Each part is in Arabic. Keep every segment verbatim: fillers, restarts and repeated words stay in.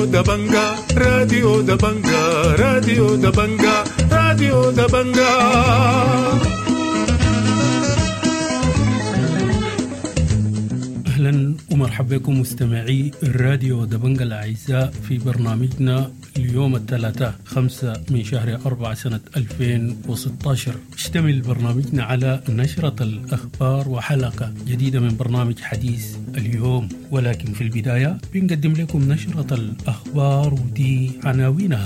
راديو دبنجا راديو دبنجا راديو دبنجا راديو دبنجا. أهلا ومرحبا بكم مستمعي الراديو دبنجا الأعزاء في برنامجنا اليوم الثلاثاء خمسة من شهر أربعة سنة ألفين وستة عشر. يشتمل برنامجنا على نشرة الأخبار وحلقة جديدة من برنامج حديث اليوم، ولكن في البداية بنقدم لكم نشرة الأخبار ودي عناوينها.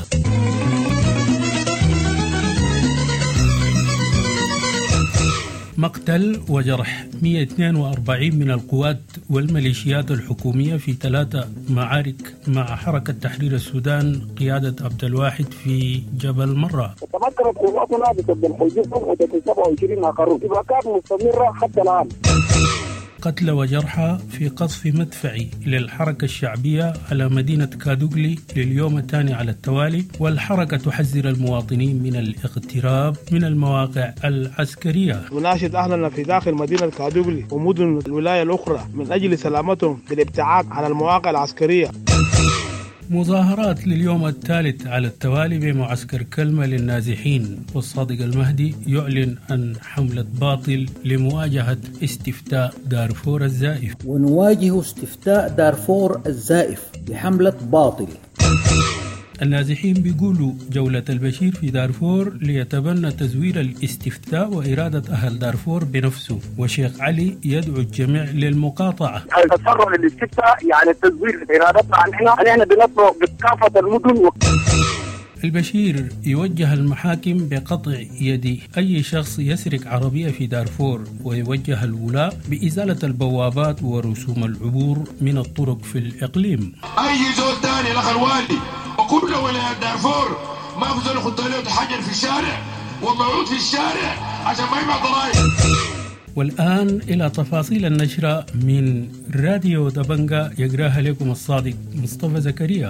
مقتل وجرح مئة واثنين وأربعين من القوات والميليشيات الحكومية في ثلاثة معارك مع حركة تحرير السودان قيادة عبد الواحد في جبل مرة. تمكنت قواتنا بسد الحدود مدة سبعة وعشرين قرن، كانت مستمرة حتى الآن. قتل وجرحى في قصف مدفعي للحركة الشعبية على مدينة كادوغلي لليوم الثاني على التوالي، والحركة تحذر المواطنين من الاقتراب من المواقع العسكرية. وناشد أهلنا في داخل مدينة كادوغلي ومدن الولاية الأخرى من أجل سلامتهم بالابتعاد عن المواقع العسكرية. مظاهرات لليوم الثالث على التوالي بمعسكر كلمة للنازحين، والصادق المهدي يعلن عن حملة باطل لمواجهة استفتاء دارفور الزائف. ونواجه استفتاء دارفور الزائف بحملة باطل. النازحين بيقولوا جولة البشير في دارفور ليتبنى تزوير الاستفتاء وإرادة أهل دارفور بنفسه، وشيخ علي يدعو الجميع للمقاطعة. التصرف للاستفتاء يعني تزوير إرادتنا عننا، علينا بنطلب بكافة المدن. البشير يوجه المحاكم بقطع يد أي شخص يسرق عربية في دارفور، ويوجه الولاة بإزالة البوابات ورسوم العبور من الطرق في الإقليم. أي زول تاني لخلواني وكل ولايات دارفور ما فزلوا خدوا له تحجر في الشارع وموعود في الشارع عشان ما يبع ضرائب. والآن إلى تفاصيل النشرة من راديو دبنجا يقراها لكم الصادق مصطفى زكريا.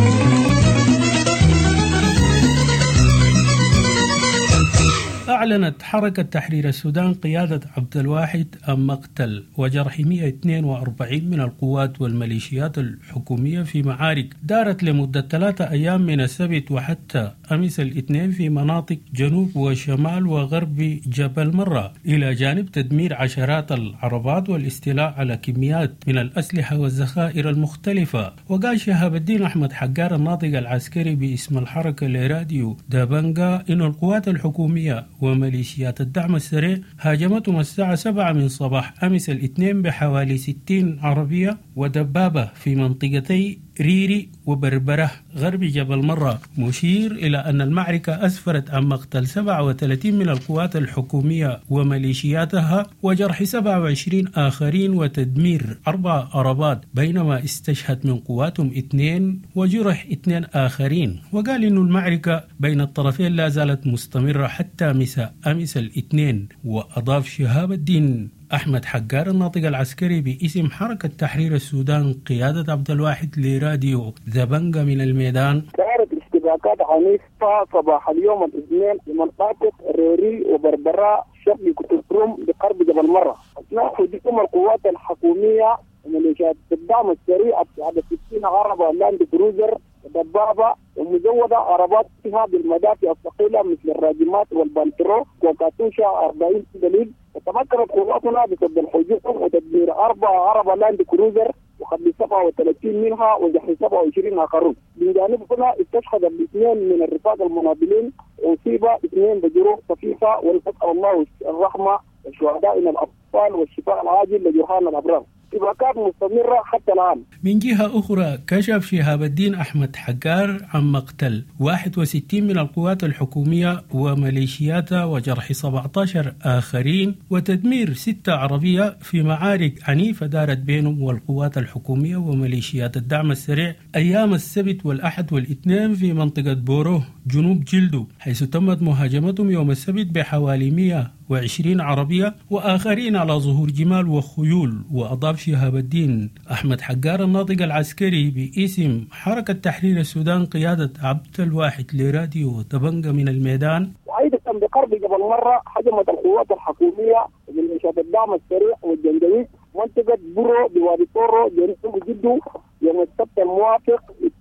أعلنت حركة تحرير السودان قيادة عبد الواحد عن مقتل وجرح مئة واثنين وأربعين من القوات والميليشيات الحكومية في معارك دارت لمدة ثلاثة أيام من السبت وحتى أمس الاثنين في مناطق جنوب وشمال وغرب جبل مرة، إلى جانب تدمير عشرات العربات والاستيلاء على كميات من الأسلحة والذخائر المختلفة. وقال شهاب الدين أحمد حجار الناطق العسكري باسم الحركة لراديو دبنجا إن القوات الحكومية وميليشيات الدعم السريع هاجمتهم الساعة سبعة من صباح أمس الاثنين بحوالي ستين عربية ودبابة في منطقتي ريري وبربرة غرب جبل مرة، مشير إلى أن المعركة أسفرت عن مقتل سبعة وثلاثين من القوات الحكومية وميليشياتها وجرح سبعة وعشرين آخرين وتدمير أربع عربات، بينما استشهد من قواتهم اثنين وجرح اثنين آخرين. وقال إن المعركة بين الطرفين لا زالت مستمرة حتى مساء أمس الاثنين. وأضاف شهاب الدين أحمد حجار الناطق العسكري باسم حركة تحرير السودان قيادة عبد الواحد لراديو دبنجا من الميدان: كانت اشتباكات عنيفة صباح اليوم الاثنين في مناطق ريري وبربراء شرق كتبروم بقرب جبل مرة، أثناء هجوم القوات الحكومية وميليشيات الدعم السريع على ستين عربة لاند كروزر دبابة ومزودة عربات فيها بالمدافع الثقيلة مثل الراجمات والبانترو وكاتوشا أربعين دليل. وتمكنت قواتنا بسد الحجوم وتدمير أربع عربة لاند كروزر وقتل سبعة وثلاثين منها وجرح سبعة وعشرين آخرون. من جانبنا استشهد الاثنين من الرفاق المناضلين وأصيب اثنين بجروح خفيفة، ونسأل الله الرحمة لشهدائنا الأطفال والشفاء العاجل لجرحانا الأبرار. اشتباكات مستمرة حتى الآن. من جهة أخرى كشف شهاب الدين أحمد حجار عن مقتل واحد وستين من القوات الحكومية وميليشياتها وجرح سبعة عشر آخرين وتدمير ستة عربية في معارك عنيفة دارت بينهم والقوات الحكومية وميليشيات الدعم السريع أيام السبت والأحد والاثنين في منطقة بورو جنوب جلدو، حيث تمت مهاجمتهم يوم السبت بحوالي مئة وعشرين عربية وآخرين على ظهور جمال وخيول. وأضاف شهاب الدين أحمد حجار الناطق العسكري باسم حركة تحرير السودان قيادة عبد الواحد لراديو دبنجا من الميدان: وأيضا بقرب جبل مرة هجمت القوات الحكومية بالميليشيات الدعم السريع والجندوي منطقة برو بوادي طورو جنوب جدو يوم السبت الموافق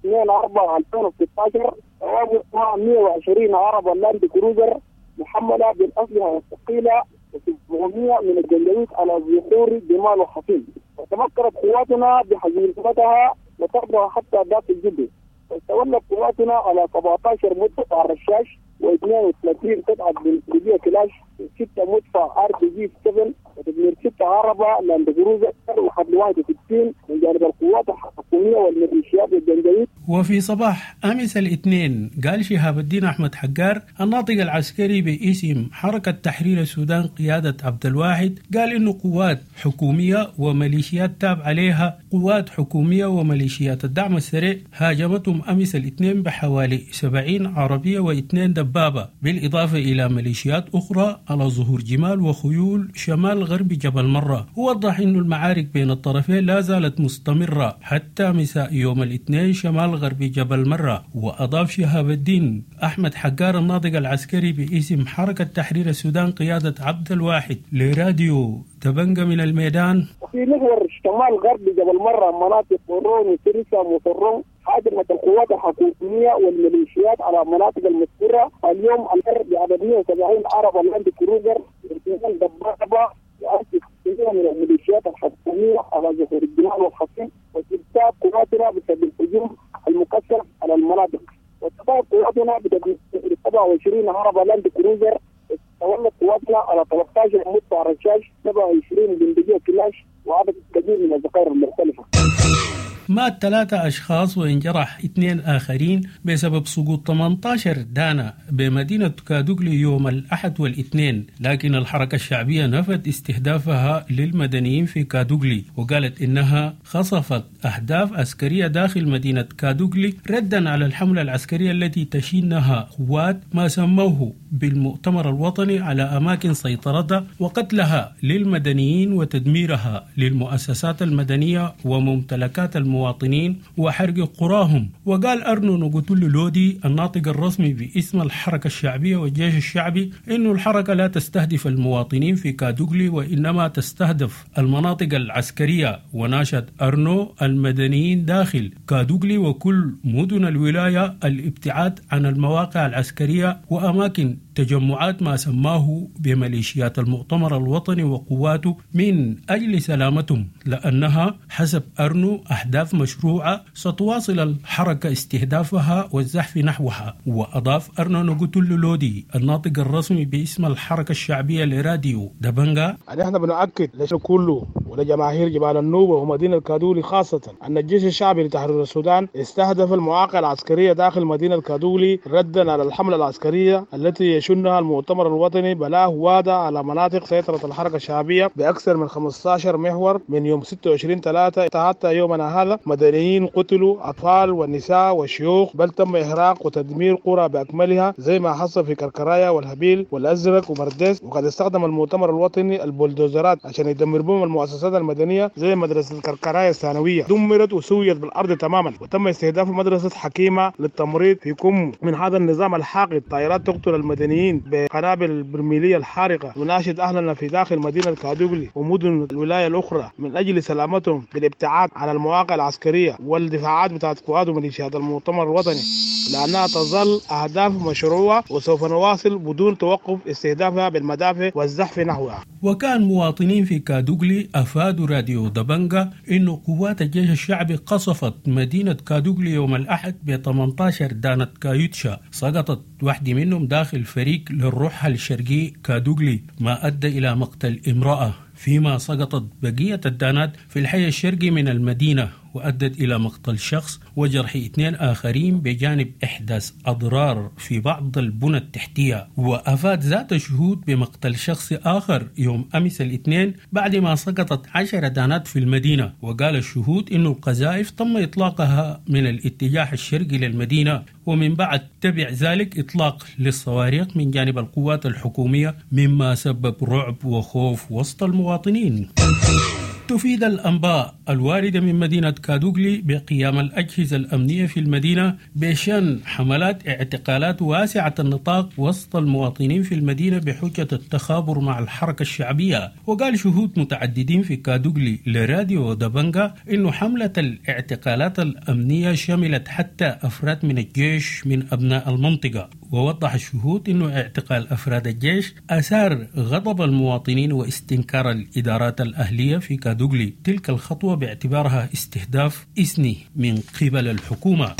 اثنين أربعة ألفين وستة عشر توافقها مئة وعشرين عربة لاند كروزر محملة بالأسلحة الثقيلة وسبعمئة من الجندويت على ظهور جمال وخفيف. وتمكنت قواتنا بحزمتها وتقضى حتى ذات الجبل. واستولت قواتنا على سبعة عشر مدفع رشاش واثنين وثلاثين قطعة بندقية كلاش وستة مدفع ار بي جي سبعة وتدمير ستة عربة لاند كروزر وحد واحد وستين من جانب القوات الحكومية والميليشيات والجنجويد. وفي صباح أمس الاثنين قال شهاب الدين أحمد حجار الناطق العسكري باسم حركة تحرير السودان قيادة عبد الواحد قال إنه قوات حكومية وميليشيات تابعة عليها قوات حكومية وميليشيات الدعم السريع هاجمتهم أمس الاثنين بحوالي سبعين عربية واثنين دبابة بالإضافة إلى ميليشيات أخرى على ظهور جمال وخيول شمال غرب جبل مرة. ووضح إنه المعارك بين الطرفين لا زالت مستمرة حتى مساء يوم الاثنين شمال غرب جبل مرة. وأضاف شهاب الدين أحمد حجار الناطق العسكري باسم حركة تحرير السودان قيادة عبد الواحد لراديو دبنجة من الميدان في محور شمال غرب جبل مرة مناطق قرون وسرسة ومصرون هاجمت القوات الحكومية والميليشيات على مناطق المذكورة اليوم الحرب بعدد مئة وسبعين عربة لاند كروزر واثنين دبابة وألف من الميليشيات الحكومية على ظهور الجمال والخفيف واستبداد قواتنا بسبب الهجوم المكثف على المناطق. واستبداد قواتنا بتدمير سبعة وعشرين عربة لاند كروزر. تولت قواتنا على ثلاثة عشر مدفع رشاش سبعة وعشرين بندقية كلاش وعدد كبير من الذخائر المختلفة. مات ثلاثة أشخاص وانجرح اثنين آخرين بسبب سقوط ثمانية عشر دانة بمدينة كادوغلي يوم الأحد والاثنين، لكن الحركة الشعبية نفت استهدافها للمدنيين في كادوغلي وقالت إنها خصفت أهداف عسكرية داخل مدينة كادوغلي ردا على الحملة العسكرية التي تشينها قوات ما سموه بالمؤتمر الوطني على أماكن سيطرتها وقتلها للمدنيين وتدميرها للمؤسسات المدنية وممتلكات المواطنين وحرق قراهم. وقال أرنو نقتل لودي الناطق الرسمي باسم الحركة الشعبية والجيش الشعبي إنه الحركة لا تستهدف المواطنين في كادوغلي وإنما تستهدف المناطق العسكرية. وناشد أرنو المدنيين داخل كادوغلي وكل مدن الولاية الابتعاد عن المواقع العسكرية وأماكن تجمعات ما سماه بميليشيات المؤتمر الوطني وقواته من أجل سلامتهم، لأنها حسب أرنو أهداف مشروعة ستواصل الحركة استهدافها والزحف نحوها. وأضاف أرنو نقتل لودي الناطق الرسمي باسم الحركة الشعبية لراديو دبنجة نحن بنؤكد للشعب كله ولجماهير جبال النوبة ومدينة كادوغلي خاصة أن الجيش الشعبي لتحرير السودان استهدف المواقع العسكرية داخل مدينة كادوغلي ردا على الحملة العسكرية التي يشنها المؤتمر الوطني بلاه وادة على مناطق سيطرة الحركة الشعبية بأكثر من خمسة عشر محور من يوم ستة وعشرين ثلاثة حتى يومنا هذا. مدنيين قتلوا، أطفال والنساء والشيوخ، بل تم إحراق وتدمير قرى بأكملها زي ما حصل في كركرايا والهبيل والأزرق ومردس. وقد استخدم المؤتمر الوطني البولدوزرات عشان يدمر بهم المؤسسات المدنية زي مدرسة كركرايا الثانوية، دمرت وسويت بالأرض تماما. وتم استهداف مدرسة حكيمة للتمريض في كم من هذا النظام الحاقد. طائرات تقتل المدنيين بقنابل البرميلية الحارقة. وناشد أهلنا في داخل مدينة كادوغلي ومدن الولاية الأخرى من أجل سلامتهم بالابتعاد عن المواقع العسكرية والدفاعات بتاعت قوات وميليشيات المؤتمر الوطني، لأنها تظل أهداف مشروعة وسوف نواصل بدون توقف استهدافها بالمدافع والزحف نحوها. وكان مواطنين في كادوغلي أفادوا راديو دبنجة إنه قوات الجيش الشعبي قصفت مدينة كادوغلي يوم الأحد ب ثمانية عشر دانة كايوتشا، سقطت واحدة منهم داخل فريق للرحل الشرقي كادوغلي ما أدى إلى مقتل امرأة، فيما سقطت بقية الدانات في الحي الشرقي من المدينة وأدت إلى مقتل شخص وجرح اثنين آخرين بجانب إحداث أضرار في بعض البنى التحتية. وأفاد ذات شهود بمقتل شخص آخر يوم أمس الاثنين بعد ما سقطت عشر دانات في المدينة. وقال الشهود إنه القذائف تم إطلاقها من الاتجاه الشرقي للمدينة، ومن بعد تبع ذلك إطلاق للصواريخ من جانب القوات الحكومية مما سبب رعب وخوف وسط المواطنين. تفيد الأنباء الواردة من مدينة كادوغلي بقيام الأجهزة الأمنية في المدينة بشن حملات اعتقالات واسعة النطاق وسط المواطنين في المدينة بحجة التخابر مع الحركة الشعبية. وقال شهود متعددين في كادوغلي لراديو دبنجا إنه حملة الاعتقالات الأمنية شملت حتى أفراد من الجيش من أبناء المنطقة. ووضح الشهود إنه اعتقال أفراد الجيش أثار غضب المواطنين واستنكار الإدارات الأهلية في كادوغلي تلك الخطوة باعتبارها استهداف إثني من قبل الحكومة.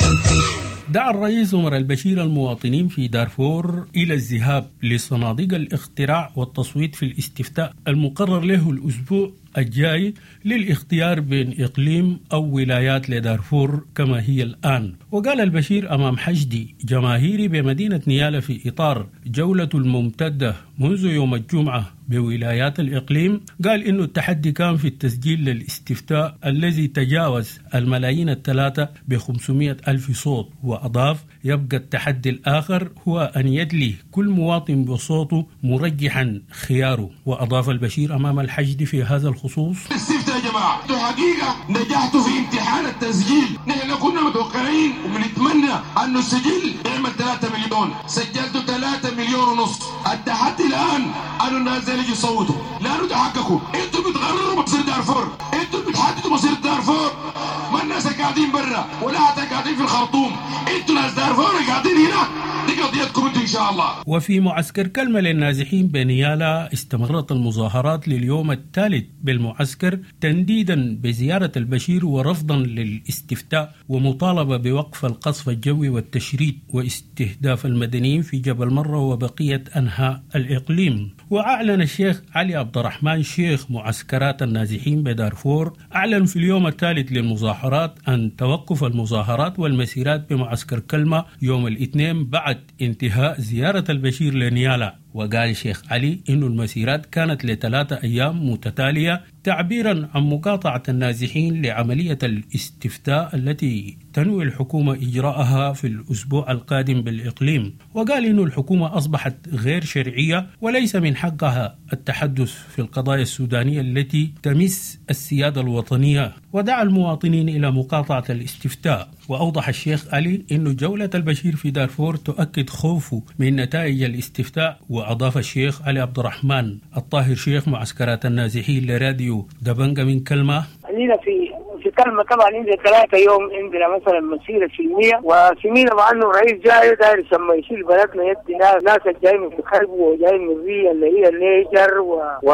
دعا الرئيس عمر البشير المواطنين في دارفور إلى الذهاب لصناديق الاقتراع والتصويت في الاستفتاء المقرر له الأسبوع الجاي للاختيار بين إقليم أو ولايات لدارفور كما هي الآن. وقال البشير أمام حشد جماهيري بمدينة نيالا في إطار جولة الممتدة منذ يوم الجمعة بولايات الإقليم، قال إنه التحدي كان في التسجيل للاستفتاء الذي تجاوز الملايين الثلاثة بخمسمائة ألف صوت. وأضاف يبقى التحدي الآخر هو أن يدلي كل مواطن بصوته مرجحا خياره. وأضاف البشير أمام الحشد في هذا الخصوص: الاستفتاء يا جماعة انتوا حقيقة نجحتوا في امتحان التسجيل. نحن كنا متوقعين وبنتمنى أنه السجل يعمل ثلاثة مليون، سجلتوا ثلاثة مليون ونص. التحدي الآن أنه الناس زي اللي يصوتوا لا تحققوا. انتوا بتقرروا مصير دارفور، انتوا بتحددوا مصير دارفور، ما الناس قاعدين برا ولا حتى قاعدين في الخرطوم. انتوا ناس دارفور قاعدين هنا، دي قضيتكم انتوا ان شاء الله. وفي معسكر كلمة للنازحين بنيالا استمرت المظاهرات لليوم الثالث بالمعسكر تنديدا بزيارة البشير ورفضا للاستفتاء ومطالبة بوقف القصف الجوي والتشريد واستهداف المدنيين في جبل مرة وبقية أنحاء الإقليم. وأعلن الشيخ علي عبد الرحمن شيخ معسكرات النازحين بدارفور أعلن في اليوم الثالث للمظاهرات أن توقف المظاهرات والمسيرات بمعسكر كلمة يوم الاثنين بعد انتهاء زيارة البشير لنيالا. وقال الشيخ علي إنه المسيرات كانت لثلاثة أيام متتالية تعبيرا عن مقاطعة النازحين لعملية الاستفتاء التي تنوي الحكومة إجراءها في الأسبوع القادم بالإقليم. وقال إنه الحكومة أصبحت غير شرعية وليس من حقها التحدث في القضايا السودانية التي تمس السيادة الوطنية. ودعا المواطنين إلى مقاطعة الاستفتاء. وأوضح الشيخ علي إنه جولة البشير في دارفور تؤكد خوفه من نتائج الاستفتاء. وأضاف الشيخ علي عبد الرحمن الطاهر شيخ معسكرات النازحين لراديو دبنجا من كلمة: عندنا في في كلمة طبعا عندنا ثلاثة يوم عندنا مثلا مسيرة سلمية، وسمينا مع انه الرئيس جاي داير لما يشيل بلدنا يدي ناس ناس جاي من الخلف وجاي من الرية اللي هي النيجر و... و...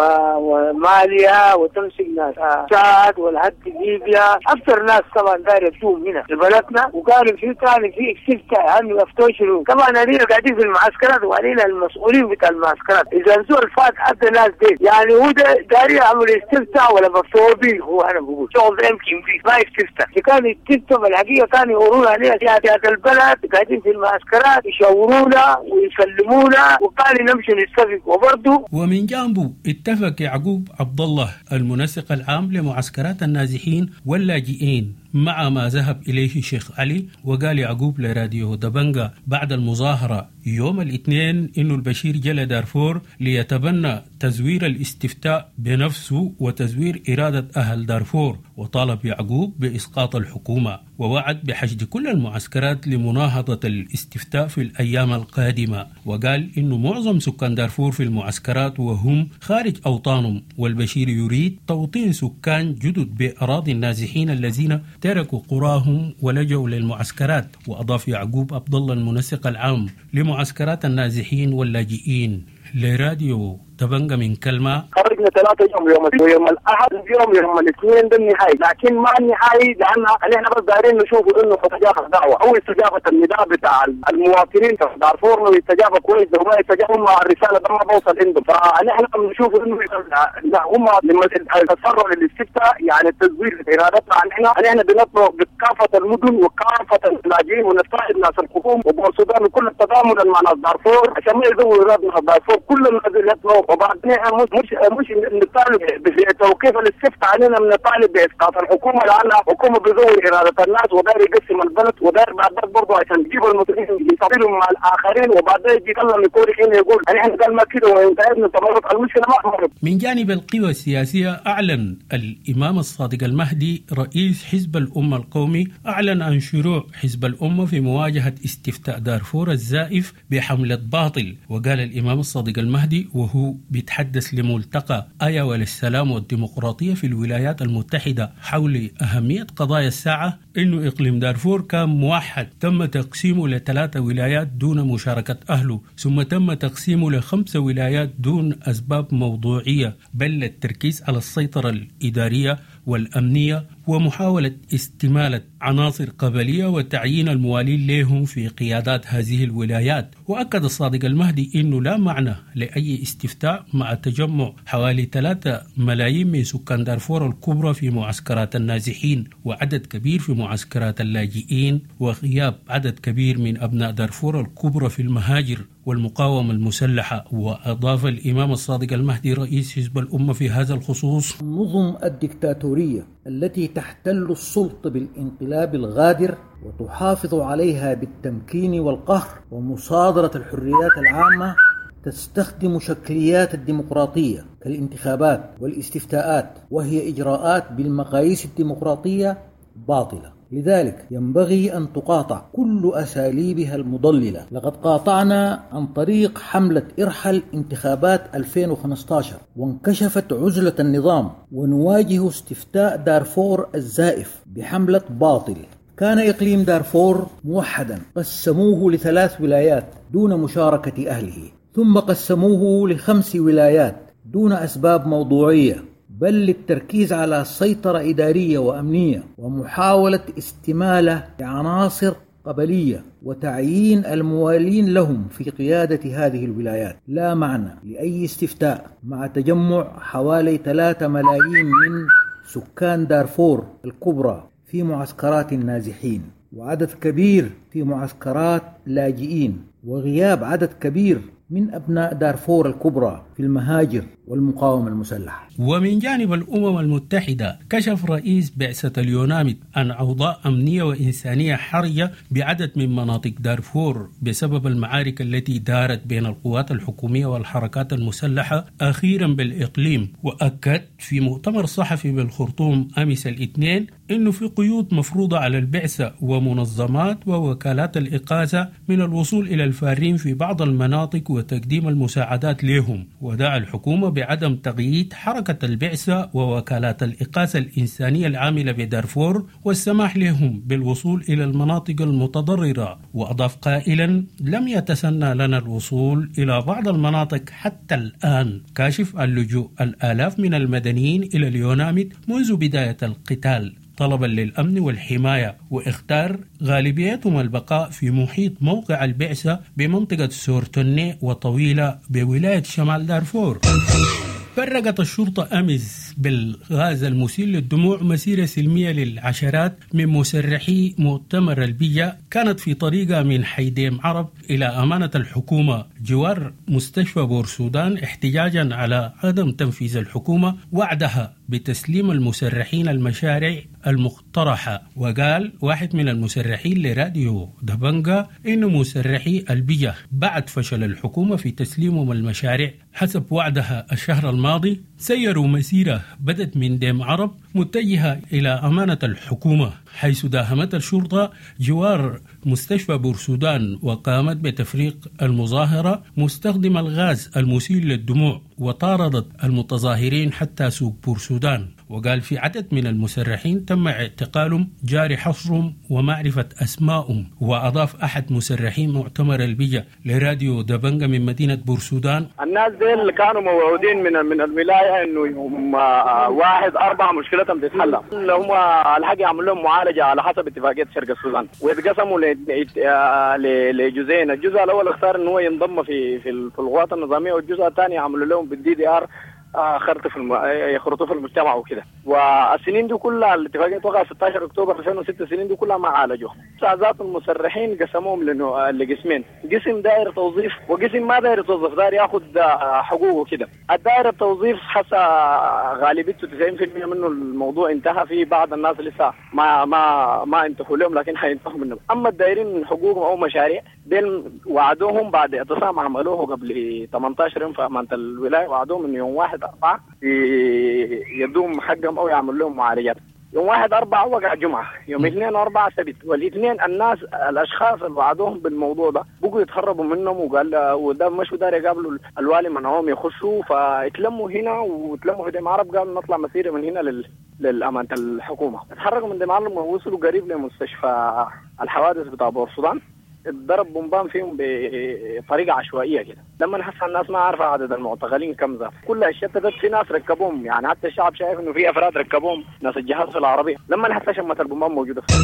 وماليا وتمسك ناس تشاد والهد ليبيا. اكثر ناس طبعا داير يجوم هنا في بلدنا. وقالوا في كان في استفتاء عنه يفتوشلوا. طبعا علينا قاعدين في المعسكرات وعلينا المسؤولين بتاع المعسكرات. اذا زول فات ادى ناس دي يعني هو داير يعمل استفتاء ولا مفروضين. هو انا بقول شغل يمكن ما يستفتى. كان يستفتى بالحقيقة كانوا يقولون عليها سيادة البلد قاعدين في المعسكرات يشاورونا ويسلمونا وقال نمشي نستفق. وبرضه ومن جانبه اتفق يعقوب عبد الله المنسق العام لمعسكرات النازحين واللاجئين مع ما ذهب إليه الشيخ علي. وقال يعقوب لراديو دبنجا بعد المظاهرة يوم الاثنين إنه البشير جل دارفور ليتبنى تزوير الاستفتاء بنفسه وتزوير إرادة أهل دارفور. وطالب يعقوب بإسقاط الحكومة ووعد بحشد كل المعسكرات لمناهضة الاستفتاء في الأيام القادمة. وقال إنه معظم سكان دارفور في المعسكرات وهم خارج أوطانهم، والبشير يريد توطين سكان جدد بأراضي النازحين الذين تركوا قراهم ولجوا للمعسكرات. وأضاف يعقوب عبد الله المنسق العام لمعسكرات النازحين واللاجئين لراديو دبنجا من كلمة: خرجنا ثلاثة يوم يوم يوم الأحد يوم يوم الاثنين ده النهائي، لكن ما النهائي لأن احنا بس دايرين نشوف إنه استجابة الدعوة أو استجابة النداء بتاع المواطنين في دارفور لو استجابة كويس لو ما استجابوا مع الرسالة ده ما بوصل عندهم. فنحن بنشوف إنه هم لما تصروا للاستفتاء يعني التزوير إرادتنا عننا نحن بنطلب بكافة المدن وكافة اللاجئين ونستعد ناس الخصوم وبور السودان وكل التضامن مع ناس دارفور عشان ما يزوروا إرادة ناس دارفور. كل الناس اللي يطلعوا وبعدين مش مش مش نطالب بتوقيف الاستفتاء علينا، بنطالب باسقاط الحكومه لانها حكومه بزور اراده الناس وداير يقسم البلد وداير بعدين برضه عشان يجيبوا المسؤولين يصابروا مع الاخرين وبعدين يجي يتكلم يقول هنا يقول احنا قال ما كده وانتهينا تمرد. المشكله ما مرت. من جانب القوى السياسيه، اعلن الامام الصادق المهدي رئيس حزب الامه القومي اعلن عن شروع حزب الامه في مواجهه استفتاء دارفور الزائف بحمله باطل. وقال الامام الصادق المهدي وهو بيتحدث لملتقى ايوا للسلام والديمقراطيه في الولايات المتحده حول اهميه قضايا الساعه انه اقليم دارفور كان موحد، تم تقسيمه لثلاثه ولايات دون مشاركه اهله، ثم تم تقسيمه لخمسه ولايات دون اسباب موضوعيه، بل التركيز على السيطره الاداريه والامنيه ومحاوله استماله عناصر قبليه وتعيين الموالين لهم في قيادات هذه الولايات. واكد الصادق المهدي انه لا معنى لاي استفتاء مع تجمع حوالي ثلاثة ملايين من سكان دارفور الكبرى في معسكرات النازحين وعدد كبير في معسكرات اللاجئين وغياب عدد كبير من ابناء دارفور الكبرى في المهاجر والمقاومة المسلحة. وأضاف الإمام الصادق المهدي رئيس حزب الأمة في هذا الخصوص: النظم الدكتاتورية التي تحتل السلطة بالانقلاب الغادر وتحافظ عليها بالتمكين والقهر ومصادرة الحريات العامة تستخدم شكليات الديمقراطية كالانتخابات والاستفتاءات، وهي إجراءات بالمقاييس الديمقراطية باطلة. لذلك ينبغي أن تقاطع كل أساليبها المضللة. لقد قاطعنا عن طريق حملة ارحل انتخابات ألفين وخمسة عشر وانكشفت عزلة النظام، ونواجه استفتاء دارفور الزائف بحملة باطل. كان إقليم دارفور موحدا، قسموه لثلاث ولايات دون مشاركة أهله، ثم قسموه لخمس ولايات دون أسباب موضوعية، بل للتركيز على سيطرة إدارية وأمنية ومحاولة استمالة لعناصر قبلية وتعيين الموالين لهم في قيادة هذه الولايات. لا معنى لأي استفتاء مع تجمع حوالي ثلاثة ملايين من سكان دارفور الكبرى في معسكرات النازحين وعدد كبير في معسكرات لاجئين وغياب عدد كبير من أبناء دارفور الكبرى في المهاجر والمقاومة المسلحة. ومن جانب الأمم المتحدة، كشف رئيس بعثة اليوناميد عن أوضاع أمنية وإنسانية حرجة بعدد من مناطق دارفور بسبب المعارك التي دارت بين القوات الحكومية والحركات المسلحة أخيرا بالإقليم. وأكد في مؤتمر صحفي بالخرطوم أمس الاثنين إنه في قيود مفروضة على البعثة ومنظمات ووكالات الإغاثة من الوصول إلى الفارين في بعض المناطق وتقديم المساعدات لهم. ودعا الحكومة بعدم تقييد حركة البعثة ووكالات الإغاثة الإنسانية العاملة بدارفور والسماح لهم بالوصول إلى المناطق المتضررة. وأضاف قائلا: لم يتسنى لنا الوصول إلى بعض المناطق حتى الآن، كاشف عن لجوء الآلاف من المدنيين إلى اليوناميد منذ بداية القتال طلبا للأمن والحماية، واختار غالبيتهم البقاء في محيط موقع البعثة بمنطقة سورتوني وطويلة بولاية شمال دارفور. فرقت الشرطة أمس بالغاز المسيل للدموع مسيرة سلمية للعشرات من مسرحي مؤتمر البية كانت في طريقها من حيديم عرب إلى أمانة الحكومة جوار مستشفى بورسودان، احتجاجا على عدم تنفيذ الحكومة وعدها بتسليم المسرحين المشاريع المقترحة. وقال واحد من المسرحين لراديو دبنجا إنه مسرحي البية بعد فشل الحكومة في تسليمهم المشاريع حسب وعدها الشهر الماضي سيروا مسيرة بدت من ديم عرب متجهة إلى أمانة الحكومة، حيث داهمت الشرطة جوار مستشفى بورسودان وقامت بتفريق المظاهرة مستخدم الغاز المسيل للدموع وطاردت المتظاهرين حتى سوق بورسودان. وقال في عدد من المسرحين تم اعتقالهم جاري حصرهم ومعرفة أسمائهم. وأضاف أحد مسرحين مؤتمر البية لراديو دبنجا من مدينة بورسودان: الناس دي اللي كانوا موعودين من من الولاية إنه يوم واحد أربعة مشكلتهم تتحل، اللي هم الحق يعملوا لهم معالجة على حسب اتفاقية شرق السودان، ويتقسموا لجزئين. الجزء الأول اختار إنه هو ينضم في في القوات النظامية، والجزء الثاني يعملوا لهم بالدي دي آر خرط في الم... يخرطوا في المجتمع وكده. والسنين دي كلها الاتفاقيه توقع ستة عشر اكتوبر ألفين وستة، السنين دي كلها ما عالجوها. ذات المسرحين قسموهم لانه لقسمين، قسم داير توظيف وقسم ما داير يتوظف، داير ياخذ حقوقه كده. الداير التوظيف حتى غالبيته تسعين بالمئة منه الموضوع انتهى، في بعض الناس لسه ما ما ما انتهوا لهم لكن حينتهوا منهم. اما الدايرين حقوقهم او مشاريع ديل وعدوهم بعد اعتصام عملوه قبل ثمانية عشر يوم في امانه الولايه، وعدوهم انه يوم واحد أربعة يدوم حقهم او يعمل لهم معالجات. يوم واحد أربعة وقع جمعة، يوم اثنين وأربعة سبت، والاثنين الناس الأشخاص اللي وعدوهم بالموضوع ده بقوا يتهربوا منهم، وقال وده مشوا دار يقابلوا الوالي منعهم يخشوا، فاتلموا هنا وتلموا في دمعرب، قالوا نطلع مسيرة من هنا لل للأمانة الحكومة. اتحركوا من دمعرب ووصلوا قريب لمستشفى الحوادث بتاع بور السودان، اتضرب بومبان فيهم بطريقه عشوائيه كده. لما نحس الناس ما عارفه عدد المعتقلين كم ذا، كلها اشتتت، في ناس ركبوهم، يعني حتى الشعب شايف انه في افراد ركبوهم ناس الجهاز في العربيه. لما نحس شمه البومبان موجوده في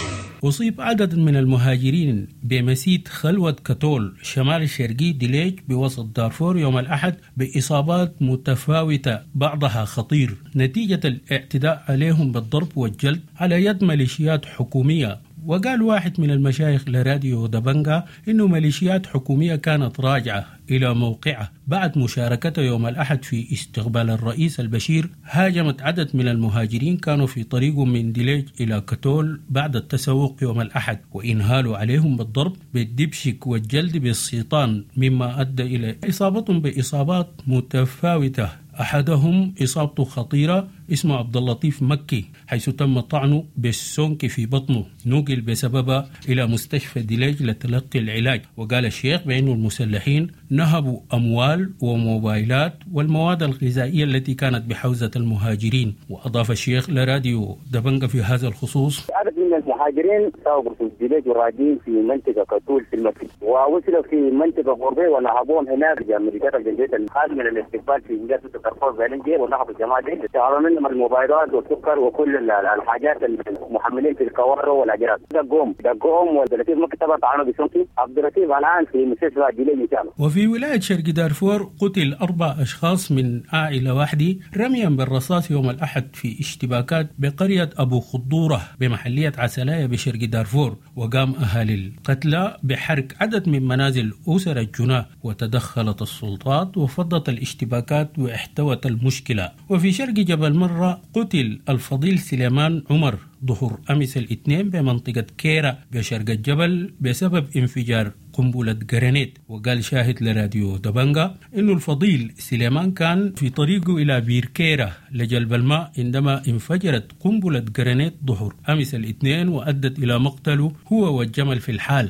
أصيب عدد من المهاجرين بمسيد خلوة كتول شمال الشرقي ديليج بوسط دارفور يوم الأحد بإصابات متفاوتة بعضها خطير نتيجة الاعتداء عليهم بالضرب والجلد على يد ميليشيات حكومية. وقال واحد من المشايخ لراديو دبنجا إنه ميليشيات حكومية كانت راجعة إلى موقعه بعد مشاركته يوم الأحد في استقبال الرئيس البشير. هاجمت عدد من المهاجرين كانوا في طريقهم من ديليج إلى كتول بعد التسوق يوم الأحد، وإنهالوا عليهم بالضرب بالدبشك والجلد بالسيطان، مما أدى إلى إصابتهم بإصابات متفاوتة. أحدهم إصابته خطيرة اسمه عبد اللطيف مكي، حيث تم طعنه بالسونك في بطنه، نقل بسببها إلى مستشفى ديليج لتلقي العلاج. وقال الشيخ بأن المسلحين نهبوا أموال وموبايلات والمواد الغذائية التي كانت بحوزة المهاجرين. وأضاف الشيخ لراديو دبنجا في هذا الخصوص: عدد من المهاجرين سافروا في ديليج وراجعين في منطقة كتول في المسجد، ووصلوا في منطقة غربية ونهبوهم هناك ميليشيات الجندية الخارج من الاستقبال في ولاية الدارفور بلنجي، ونهبوا الجماعة دي استعاروا منهم الموبايلات والسكر وكل الحاجات المحملين في الكوارو والأجراس. دقوهم دقوهم وعبد اللطيف مكي تبع طعنوا بسونكي. عبد اللطيف الآن في مستشفى ديليج إن شاء الله. وفي ولاية شرق دارفور قتل أربع أشخاص من عائلة واحدة رميا بالرصاص يوم الأحد في اشتباكات بقرية أبو خضورة بمحلية عسلاية بشرق دارفور. وقام أهالي القتلى بحرق عدد من منازل أسر الجناه، وتدخلت السلطات وفضت الاشتباكات واحتوت المشكلة. وفي شرق جبل مرة قتل الفضيل سليمان عمر ظهر أمس الاثنين بمنطقة كيرا بشرق الجبل بسبب انفجار قنبلة جرانيت. وقال شاهد لراديو دبنجا إنه الفضيل سليمان كان في طريقه إلى بير كيرا لجلب الماء عندما انفجرت قنبلة جرانيت ظهر أمس الاثنين وأدت إلى مقتله هو والجمل في الحال.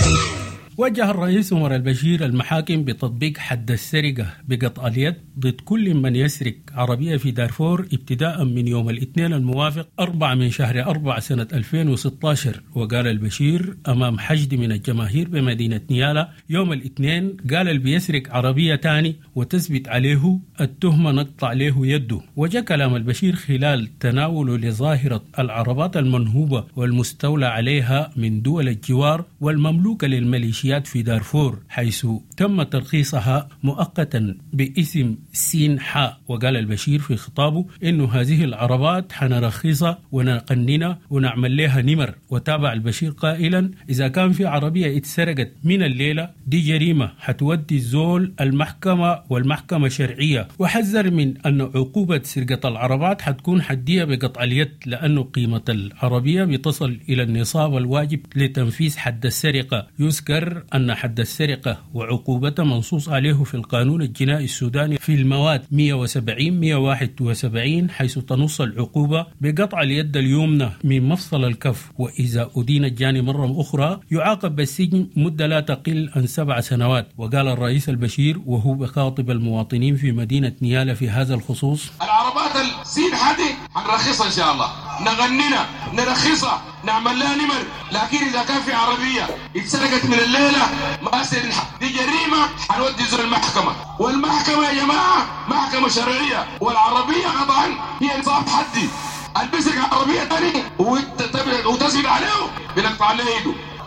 وجه الرئيس عمر البشير المحاكم بتطبيق حد السرقة بقطع اليد ضد كل من يسرق عربية في دارفور ابتداء من يوم الاثنين الموافق أربعة من شهر أربعة سنة ألفين وستة عشر. وقال البشير أمام حشد من الجماهير بمدينة نيالا يوم الاثنين، قال اللي بيسرق عربية تاني وتثبت عليه التهمة نقطع له يده. وجاء كلام البشير خلال تناوله لظاهرة العربات المنهوبة والمستولى عليها من دول الجوار والمملوكة للميليشيات في دارفور، حيث تم ترخيصها مؤقتا باسم سين حاء. وقال البشير في خطابه إنه هذه العربات حنرخصها ونقننها ونعمل لها نمر. وتابع البشير قائلا: إذا كان في عربية اتسرقت من الليلة دي جريمة حتودي الزول المحكمة والمحكمة شرعية. وحذر من أن عقوبة سرقة العربات حتكون حدية بقطع اليد، لأنه قيمة العربية بتصل إلى النصاب الواجب لتنفيذ حد السرقة. يذكر أن حد السرقة وعقوبته منصوص عليه في القانون الجنائي السوداني في المواد مئة وسبعين مئة وواحد وسبعين، حيث تنص العقوبة بقطع اليد اليمنى من مفصل الكف، وإذا أدين الجاني مرة أخرى يعاقب بالسجن مدة لا تقل عن سبع سنوات. وقال الرئيس البشير وهو بخاطب المواطنين في مدينة نيالا في هذا الخصوص: العربات السين حدي هنرخصها إن شاء الله، نغنينا نرخصها نعمل لها نمر، لكن إذا كان في عربية اتسرقت من الليلة ما سنلحق دي جريمة هنودي زول المحكمة، والمحكمة يا جماعة محكمة شرعية، والعربية طبعا هي نصاب حدي. البسك عربية تاني وتسجل عليه بنقطع عليه يده.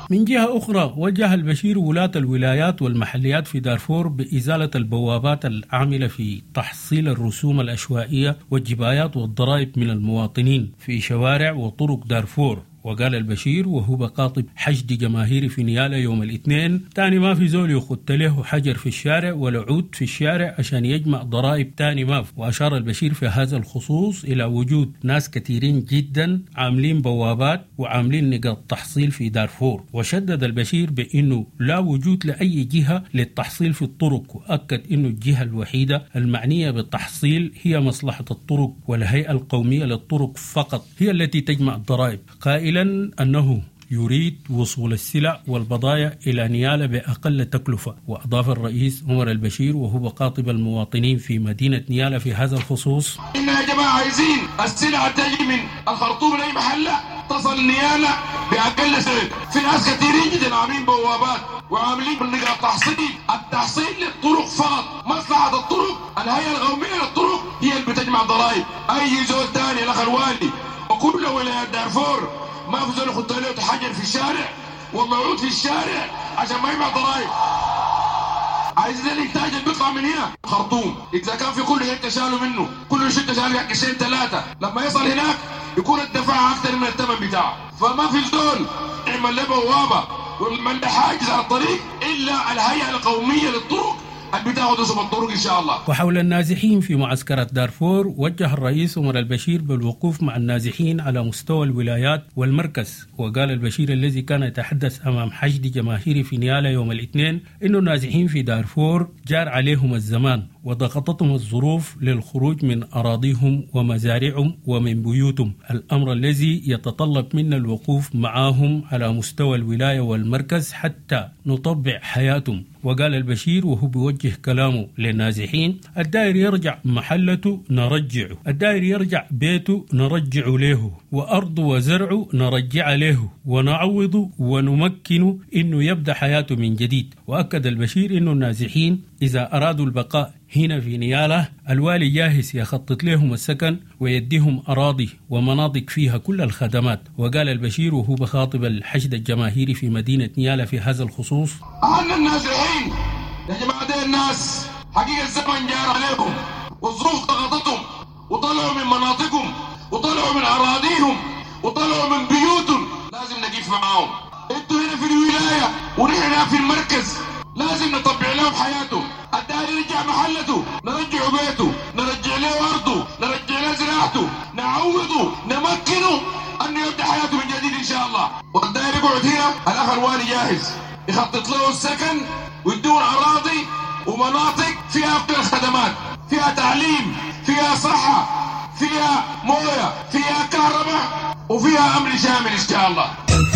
من جهة أخرى وجه البشير ولاة الولايات والمحليات في دارفور بإزالة البوابات العاملة في تحصيل الرسوم العشوائية والجبايات والضرائب من المواطنين في شوارع وطرق دارفور. وقال البشير وهو بقاطب حشد جماهيري في نيالا يوم الاثنين: تاني ما في زول يخت له حجر في الشارع ولا عود في الشارع عشان يجمع ضرائب تاني ما. وأشار البشير في هذا الخصوص إلى وجود ناس كثيرين جدا عاملين بوابات وعاملين نقاط تحصيل في دارفور. وشدد البشير بأنه لا وجود لأي جهة للتحصيل في الطرق، وأكد أنه الجهة الوحيدة المعنية بالتحصيل هي مصلحة الطرق والهيئة القومية للطرق فقط هي التي تجمع الضرائب، قائلا أنه يريد وصول السلع والبضائع إلى نيالا بأقل تكلفة. وأضاف الرئيس عمر البشير وهو بقاطب المواطنين في مدينة نيالا في هذا الخصوص: إن يا جماعة عايزين السلعة تجي من الخرطوم لأي محلة تصل نيالا بأقل سعر. في ناس كثيرين جدا عاملين بوابات وعاملين نقاط تحصيل. التحصيل للطرق فقط، مصلحة الطرق الهيئة القومية للطرق هي اللي بتجمع ضرائب. أي زول ثاني الأخ الوالي وكل ولايات دارفور ما في زول يخط له حجر في الشارع والله عود في الشارع عشان ما يجمع ضرائب. عايزين الانتاج اللي بيطلع من هنا خرطوم، اذا كان في كل شيء شالوا منه، كل شيء شالوا قرشين ثلاثه، لما يصل هناك يكون الدفع اكثر من الثمن بتاعه. فما في زول يعمل له بوابه ومن حاجز على الطريق الا الهيئه القوميه للطرق البتاخذ اسم الطرق ان شاء الله. وحول النازحين في معسكرة دارفور، وجه الرئيس عمر البشير بالوقوف مع النازحين على مستوى الولايات والمركز. وقال البشير الذي كان يتحدث أمام حشد جماهيري في نيالا يوم الاثنين إنه النازحين في دارفور جار عليهم الزمان وضغطتهم الظروف للخروج من أراضيهم ومزارعهم ومن بيوتهم، الأمر الذي يتطلب منا الوقوف معهم على مستوى الولاية والمركز حتى نطبع حياتهم. وقال البشير وهو بيوجه كلامه للنازحين: الداير يرجع محلته نرجعه، الداير يرجع بيته نرجع له، وأرض وزرع نرجع له، ونعوض ونمكن إنه يبدأ حياته من جديد. وأكد البشير إنه النازحين إذا أرادوا البقاء هنا في نيالا الوالي جاهز يخطط لهم السكن ويديهم أراضي ومناطق فيها كل الخدمات. وقال البشير وهو بخاطب الحشد الجماهيري في مدينة نيالا في هذا الخصوص: أهل النازحين يا جماعة دي الناس حقيقة الزمن جار عليهم والظروف ضغطتهم وطلعوا من مناطقهم وطلعوا من أراضيهم وطلعوا من بيوتهم، لازم نقف معاهم. انتوا هنا في الولاية ونحن في المركز لازم نطبع لهم حياتهم. الداير يرجع محلته نرجع بيته، نرجع له أرضه، نرجع له زراعته، نعوضه، نمكنه أنه يبدأ حياته من جديد إن شاء الله. والداير يقعد هنا الأخ الوالي جاهز يخطط له السكن ويدور أراضي ومناطق فيها كل الخدمات، فيها تعليم، فيها صحة، فيها موية، فيها كهرباء، وفيها أمن شامل إن شاء الله.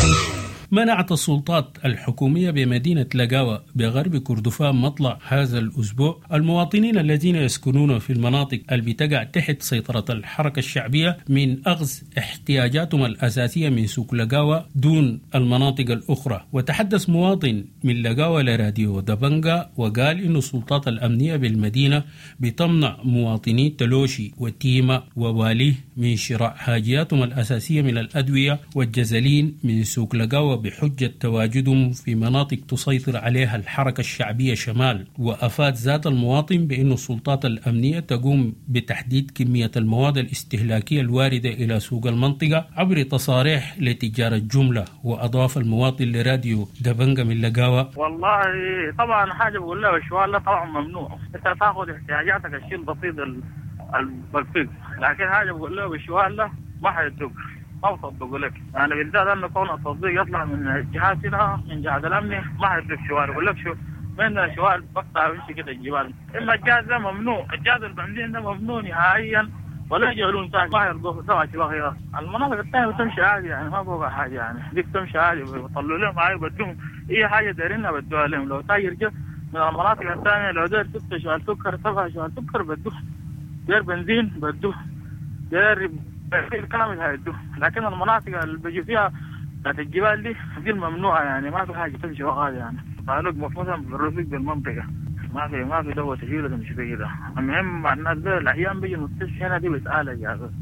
منعت السلطات الحكومية بمدينة لقاوة بغرب كردفان مطلع هذا الأسبوع المواطنين الذين يسكنون في المناطق اللي بتقع تحت سيطرة الحركة الشعبية من أخذ احتياجاتهم الأساسية من سوق لقاوة دون المناطق الأخرى. وتحدث مواطن من لقاوة لراديو دبنجا وقال إن السلطات الأمنية بالمدينة بتمنع مواطني تلوشي وتيمة وواليه من شراء حاجياتهم الأساسية من الأدوية والجزلين من سوق لقاوة بحجة تواجدهم في مناطق تسيطر عليها الحركة الشعبية شمال. وأفاد ذات المواطن بأن السلطات الأمنية تقوم بتحديد كمية المواد الاستهلاكية الواردة إلى سوق المنطقة عبر تصاريح لتجار الجملة. وأضاف المواطن لراديو دبنجا من لقاوة: والله طبعا حاجة بقول لها الشوال طبعا ممنوع، انت تاخذ احتياجاتك الشيء البسيط البسيط، لكن حاجة بقول لها الشوال ما حيدوك ما بصدقوا لك، يعني بالذات انه كون التصديق يطلع من الجهات هنا من جهة الامن ما حيدوك شوال. يقول لك شو من الشوال بقطع ويمشي كده الجبال. اما الجهاز ده ممنوع، الجهاز البنزين ده ممنوع نهائيا ولا يجعلون ساعة ما يرضوا سوا شباب. المناطق الثانية بتمشي عادي يعني ما بقى حاجة، يعني ديك تمشي عادي بيطلعوا لهم معايا بدوهم اي حاجة دايرينها بدوها لهم. لو تاجر جه من المناطق الثانية لو داير ستة شوال سكر سبعة شوال سكر بدوه، داير بنزين بدوه، داير كامل هيدوه. لكن المناطق اللي بيجي فيها بتاعت الجبال دي دي الممنوعة، يعني ما في حاجة تمشي وقاعد يعني تعلق مثلا بالرفيق بالمنطقة ما في ما في دواء تشيله تمشي فيه كده. المهم مع الناس ده الأحيان بيجي المستشفى هنا دي بتعالج يعني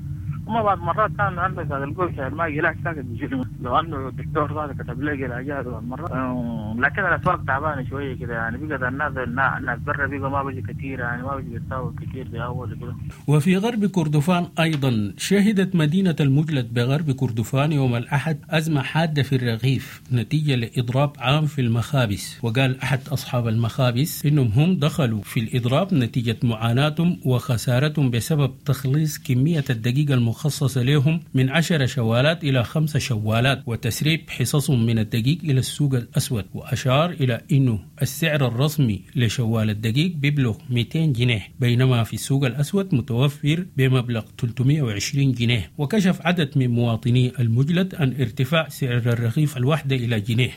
وما بعض مرات كان عندك هذا القوس ما يلاقي ساكت بجلمه لو انه الدكتور هذا كتب لي علاجات مرات، لكن الاسواق تعبانه شويه كده يعني بقى الناس الناس برا بقى ما بيجي كثير يعني ما بيجي يساوي كثير زي اول كده. وفي غرب كردفان ايضا شهدت مدينه المجلد بغرب كردفان يوم الاحد ازمه حاده في الرغيف نتيجه لاضراب عام في المخابز، وقال احد اصحاب المخابز انهم هم دخلوا في الاضراب نتيجه معاناتهم وخسارتهم بسبب تخليص كميه الدقيق المخصصه لهم من عشر شوالات الى خمس شوالات وتسريب حصصهم من الدقيق الى السوق الاسود. واشار الى انه السعر الرسمي لشوال الدقيق بيبلغ مئتين جنيه بينما في السوق الاسود متوفر بمبلغ ثلاثمئة وعشرين جنيه. وكشف عدد من مواطني المجلد عن ارتفاع سعر الرغيف الواحدة الى جنيه.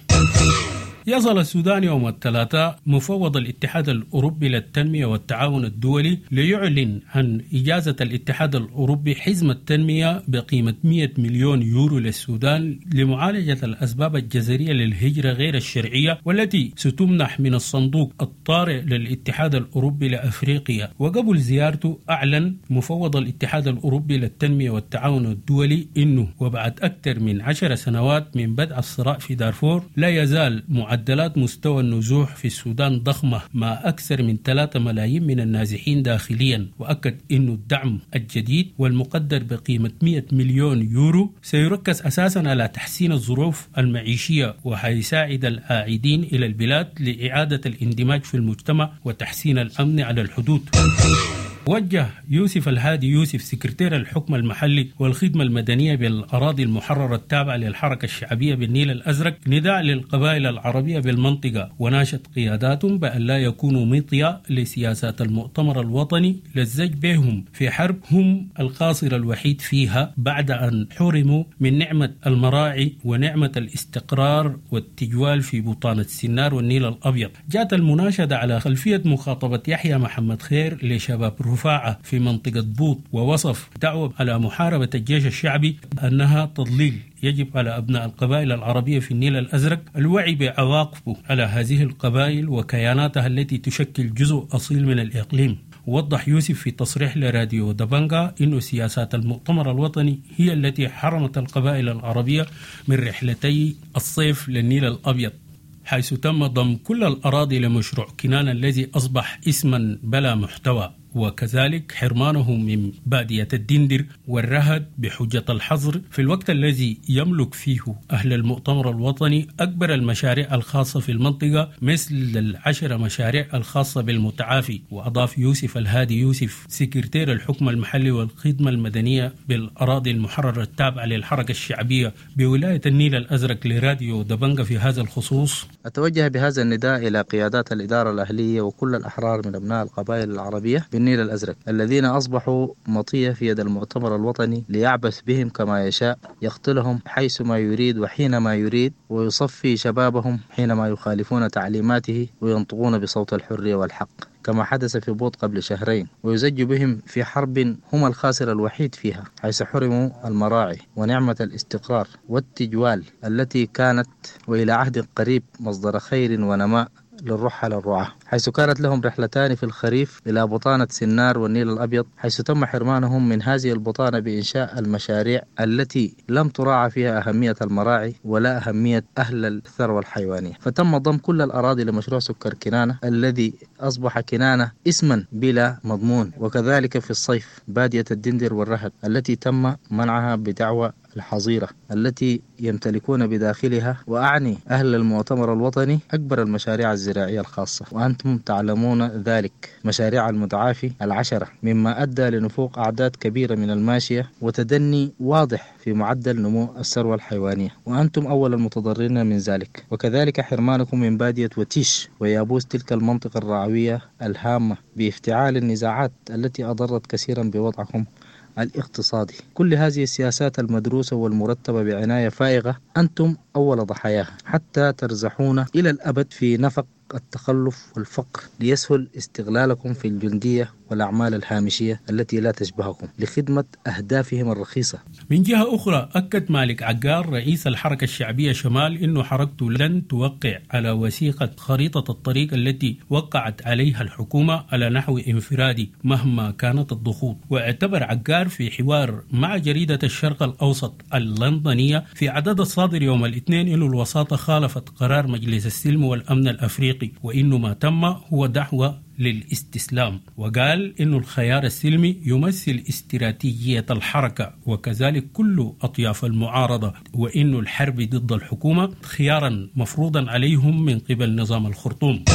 يصل السودان يوم الثلاثاء مفوض الاتحاد الأوروبي للتنمية والتعاون الدولي ليعلن عن إجازة الاتحاد الأوروبي حزمة التنمية بقيمة مئة مليون يورو للسودان لمعالجة الأسباب الجذرية للهجرة غير الشرعية والتي ستمنح من الصندوق الطارئ للاتحاد الأوروبي لأفريقيا. وقبل زيارته أعلن مفوض الاتحاد الأوروبي للتنمية والتعاون الدولي إنه وبعد أكثر من عشر سنوات من بدء الصراع في دارفور لا يزال معدلات مستوى النزوح في السودان ضخمة مع أكثر من ثلاثة ملايين من النازحين داخليا. وأكد أن الدعم الجديد والمقدر بقيمة مئة مليون يورو سيركز أساسا على تحسين الظروف المعيشية وحيساعد العائدين إلى البلاد لإعادة الاندماج في المجتمع وتحسين الأمن على الحدود. وجه يوسف الهادي يوسف سكرتير الحكم المحلي والخدمة المدنية بالأراضي المحررة التابعة للحركة الشعبية بالنيل الأزرق نداء للقبائل العربية بالمنطقة وناشد قياداتهم بأن لا يكونوا مطيا لسياسات المؤتمر الوطني للزج بهم في حرب هم القاصر الوحيد فيها بعد أن حرموا من نعمة المراعي ونعمة الاستقرار والتجوال في بطانة السنار والنيل الأبيض. جاءت المناشدة على خلفية مخاطبة يحيى محمد خير لشباب رفاعة في منطقة بوط ووصف دعوة على محاربة الجيش الشعبي أنها تضليل. يجب على أبناء القبائل العربية في النيل الأزرق الوعي بعواقبه على هذه القبائل وكياناتها التي تشكل جزء أصيل من الإقليم. وضح يوسف في تصريح لراديو دبنجا إنه سياسات المؤتمر الوطني هي التي حرمت القبائل العربية من رحلتي الصيف للنيل الأبيض، حيث تم ضم كل الأراضي لمشروع كنان الذي أصبح اسما بلا محتوى، وكذلك حرمانهم من بادية الدندر والرهد بحجة الحظر في الوقت الذي يملك فيه أهل المؤتمر الوطني أكبر المشاريع الخاصة في المنطقة مثل العشر مشاريع الخاصة بالمتعافي. وأضاف يوسف الهادي يوسف سكرتير الحكم المحلي والخدمة المدنية بالأراضي المحررة التابعة للحركة الشعبية بولاية النيل الأزرق لراديو دبنجا في هذا الخصوص: أتوجه بهذا النداء إلى قيادات الإدارة الأهلية وكل الأحرار من أبناء القبائل العربية النيل الأزرق الذين أصبحوا مطية في يد المؤتمر الوطني ليعبث بهم كما يشاء، يقتلهم حيثما يريد وحينما يريد، ويصفي شبابهم حينما يخالفون تعليماته وينطقون بصوت الحرية والحق كما حدث في بوط قبل شهرين، ويزج بهم في حرب هم الخاسر الوحيد فيها، حيث حرموا المراعي ونعمة الاستقرار والتجوال التي كانت وإلى عهد قريب مصدر خير ونماء للرحل الرعاة، حيث كانت لهم رحلتان في الخريف إلى بطانة سنار والنيل الأبيض، حيث تم حرمانهم من هذه البطانة بإنشاء المشاريع التي لم تراعى فيها أهمية المراعي ولا أهمية أهل الثروة الحيوانية. فتم ضم كل الأراضي لمشروع سكر كنانة الذي أصبح كنانة اسما بلا مضمون. وكذلك في الصيف بادية الدندر والرهد التي تم منعها بدعوى الحظيرة التي يمتلكون بداخلها، وأعني أهل المؤتمر الوطني، أكبر المشاريع الزراعية الخاصة، وأنتم تعلمون ذلك، مشاريع المتعافي العشرة، مما أدى لنفوق أعداد كبيرة من الماشية وتدني واضح في معدل نمو الثروة الحيوانية، وأنتم أول المتضررين من ذلك. وكذلك حرمانكم من بادية وتيش ويابوس، تلك المنطقة الرعوية الهامة بافتعال النزاعات التي أضرت كثيرا بوضعكم الاقتصادي. كل هذه السياسات المدروسة والمرتبة بعناية فائقة أنتم أول ضحاياها، حتى ترزحون إلى الأبد في نفق التخلف والفقر ليسهل استغلالكم في الجندية والأعمال الهامشية التي لا تشبهكم لخدمة أهدافهم الرخيصة. من جهة أخرى، أكد مالك عقار رئيس الحركة الشعبية شمال أنه حركته لن توقع على وثيقة خريطة الطريق التي وقعت عليها الحكومة على نحو انفرادي مهما كانت الضغوط. واعتبر عقار في حوار مع جريدة الشرق الأوسط اللندنية في عدد الصادر يوم الاثنين أنه الوساطة خالفت قرار مجلس السلم والأمن الأفريقي، وإنه ما تم هو دعوة للاستسلام. وقال إنه الخيار السلمي يمثل استراتيجية الحركة وكذلك كل أطياف المعارضة، وإنه الحرب ضد الحكومة خيارا مفروضا عليهم من قبل نظام الخرطوم.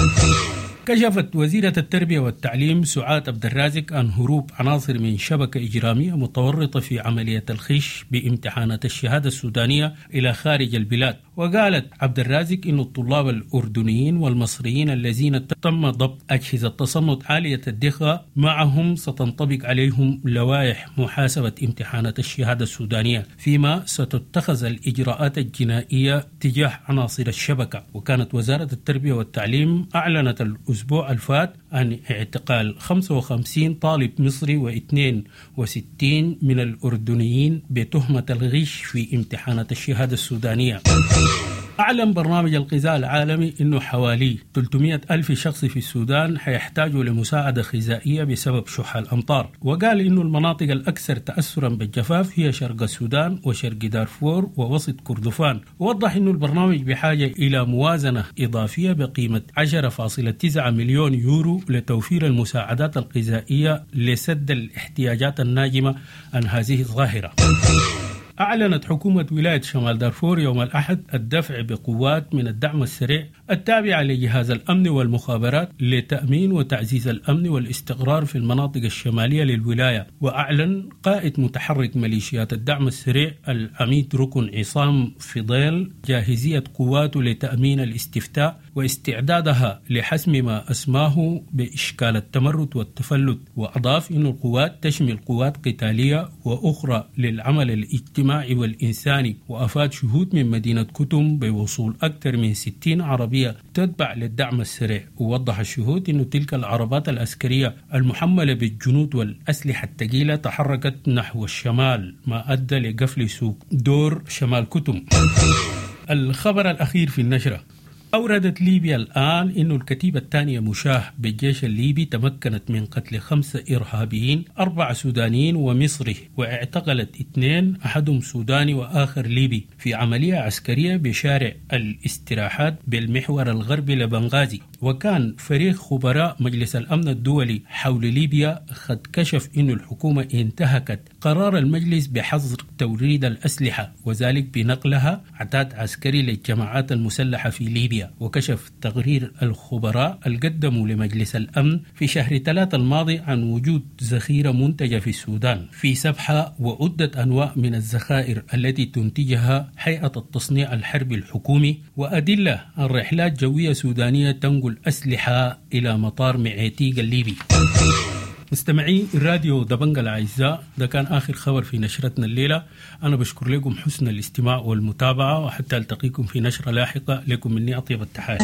كشفت وزيرة التربية والتعليم سعاد عبد الرازق عن هروب عناصر من شبكة إجرامية متورطة في عملية الخش بامتحانات الشهادة السودانية إلى خارج البلاد. وقالت عبد الرازق إن الطلاب الأردنيين والمصريين الذين تم ضبط أجهزة تصنت عالية الدقة معهم ستنطبق عليهم لوائح محاسبة امتحانات الشهادة السودانية، فيما ستتخذ الإجراءات الجنائية تجاه عناصر الشبكة. وكانت وزارة التربية والتعليم أعلنت الأسبوع الفات عن اعتقال خمسة وخمسين طالب مصري واثنين وستين من الأردنيين بتهمة الغش في امتحانات الشهادة السودانية. أعلن برنامج الغذاء العالمي أنه حوالي ثلاثمائة ألف شخص في السودان حيحتاجوا لمساعدة غذائية بسبب شح الأمطار. وقال أنه المناطق الأكثر تأثرا بالجفاف هي شرق السودان وشرق دارفور ووسط كردفان. ووضح أنه البرنامج بحاجة إلى موازنة إضافية بقيمة عشرة فاصلة تسعة مليون يورو لتوفير المساعدات الغذائية لسد الاحتياجات الناجمة عن هذه الظاهرة. أعلنت حكومة ولاية شمال دارفور يوم الأحد الدفع بقوات من الدعم السريع التابعة لجهاز الأمن والمخابرات لتأمين وتعزيز الأمن والاستقرار في المناطق الشمالية للولاية. وأعلن قائد متحرك ميليشيات الدعم السريع العميد ركن عصام فضيل جاهزية قواته لتأمين الاستفتاء واستعدادها لحسم ما أسماه بإشكال التمرد والتفلت. وأضاف أن القوات تشمل قوات قتالية وأخرى للعمل الاجتماعي والإنساني. وأفاد شهود من مدينة كتم بوصول أكثر من ستين عربية تتبع للدعم السريع. ووضح الشهود أن تلك العربات العسكرية المحملة بالجنود والأسلحة الثقيلة تحركت نحو الشمال، ما أدى لقفل سوق دور شمال كتم. الخبر الأخير في النشرة: أوردت ليبيا الآن أن الكتيبة الثانية مشاة بالجيش الليبي تمكنت من قتل خمسة إرهابيين، أربعة سودانيين ومصري، واعتقلت اثنين أحدهم سوداني وآخر ليبي في عملية عسكرية بشارع الاستراحات بالمحور الغربي لبنغازي. وكان فريق خبراء مجلس الأمن الدولي حول ليبيا قد كشف أن الحكومة انتهكت قرار المجلس بحظر توريد الأسلحة، وذلك بنقلها عتاد عسكري للجماعات المسلحة في ليبيا. وكشف تقرير الخبراء القدموا لمجلس الأمن في شهر ثلاثة الماضي عن وجود ذخيرة منتجة في السودان في سبحة وعدة أنواع من الذخائر التي تنتجها هيئة التصنيع الحربي الحكومي، وأدلة عن رحلات جوية سودانية تنقل أسلحة إلى مطار معيتيق الليبي. مستمعي الراديو دبنجة الأعزاء، ده كان آخر خبر في نشرتنا الليلة. أنا بشكر لكم حسن الاستماع والمتابعة، وحتى ألتقيكم في نشرة لاحقة. لكم مني أطيب التحيات.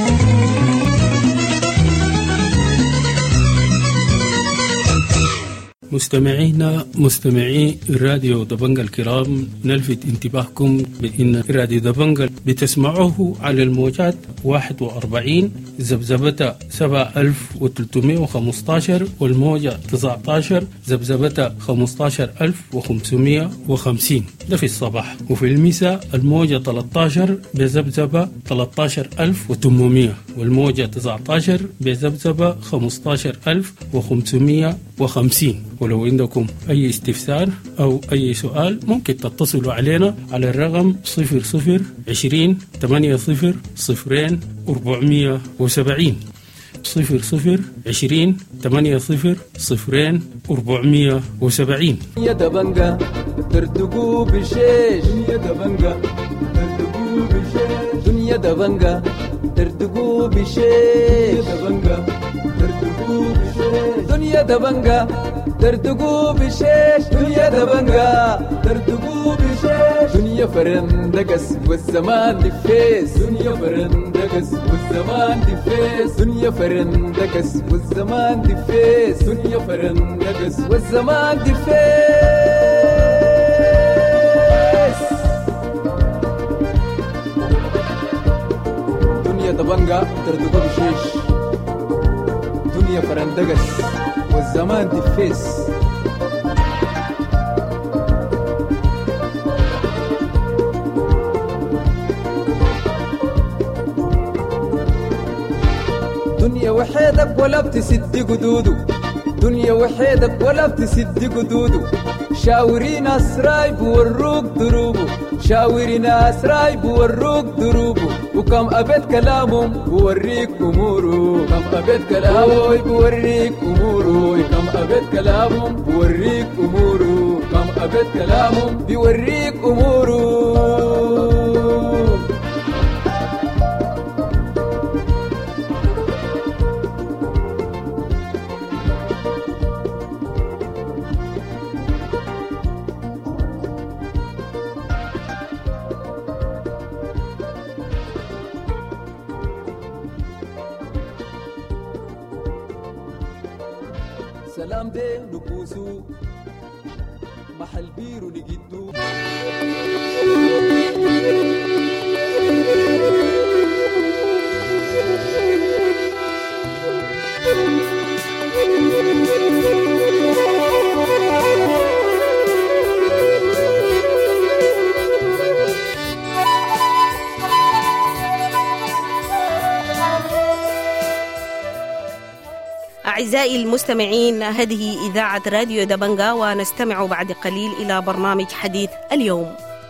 مستمعينا مستمعي الراديو دبنجة الكرام، نلفت انتباهكم بأن راديو دبنجة بتسمعوه على الموجات واحد وأربعين زبزبة سبعة آلاف وثلاثمائة وخمسة عشر والموجة تسعة عشر زبزبة خمسة عشر ألف وخمسمائة وخمسين، ده في الصباح. وفي المساء الموجة ثلاثة عشر بزبزبة ثلاثة عشر ألف وثمانمائة والموجة تسعة عشر بزبزبة خمسة عشر ألف وخمسمائة وخمسين. ولو عندكم أي استفسار أو أي سؤال ممكن تتصلوا علينا على الرقم صفر صفر عشرين ثمانية صفر صفرين أربعمائة وسبعين صفر صفر عشرين ثمانية صفر صفرين أربعمائة وسبعين. يا دبنجة ترتقوا بالشيش، يا دبنجة ترتقوا بالشيش، دنيا دبنجة ترتقوا بالشيش، يا دبنجة ترتقوا بالشيش، دنيا دبنجة ترتقوا بالشيش، دنيا دبنجة ترتقوا بالشيش. دنيا فرندقس والزمان دفيس دنيا فرندقس والزمان دفيس دنيا فرندقس والزمان دفيس دنيا فرندقس والزمان دفيس دنيا دبنجا تردقو بشيش دنيا فرندقس والزمان دفيس دنيا وحيدك ولا بتسد قدودو دنيا وحيدك ولا بتسد قدودو شاورين أسراي بوروك دروبو شاورين أسراي بوروك دروبو وكم أبد كلامهم بوريك أمورو كم أبد كلامهم بوريك أمورو كم أبد كلامهم بوريك أمورو كم أبد كلامهم بوريك أمورو سلام دي نبوسو محل بيرو نجدو أعزائي المستمعين، هذه إذاعة راديو دبنجا، ونستمع بعد قليل إلى برنامج حديث اليوم.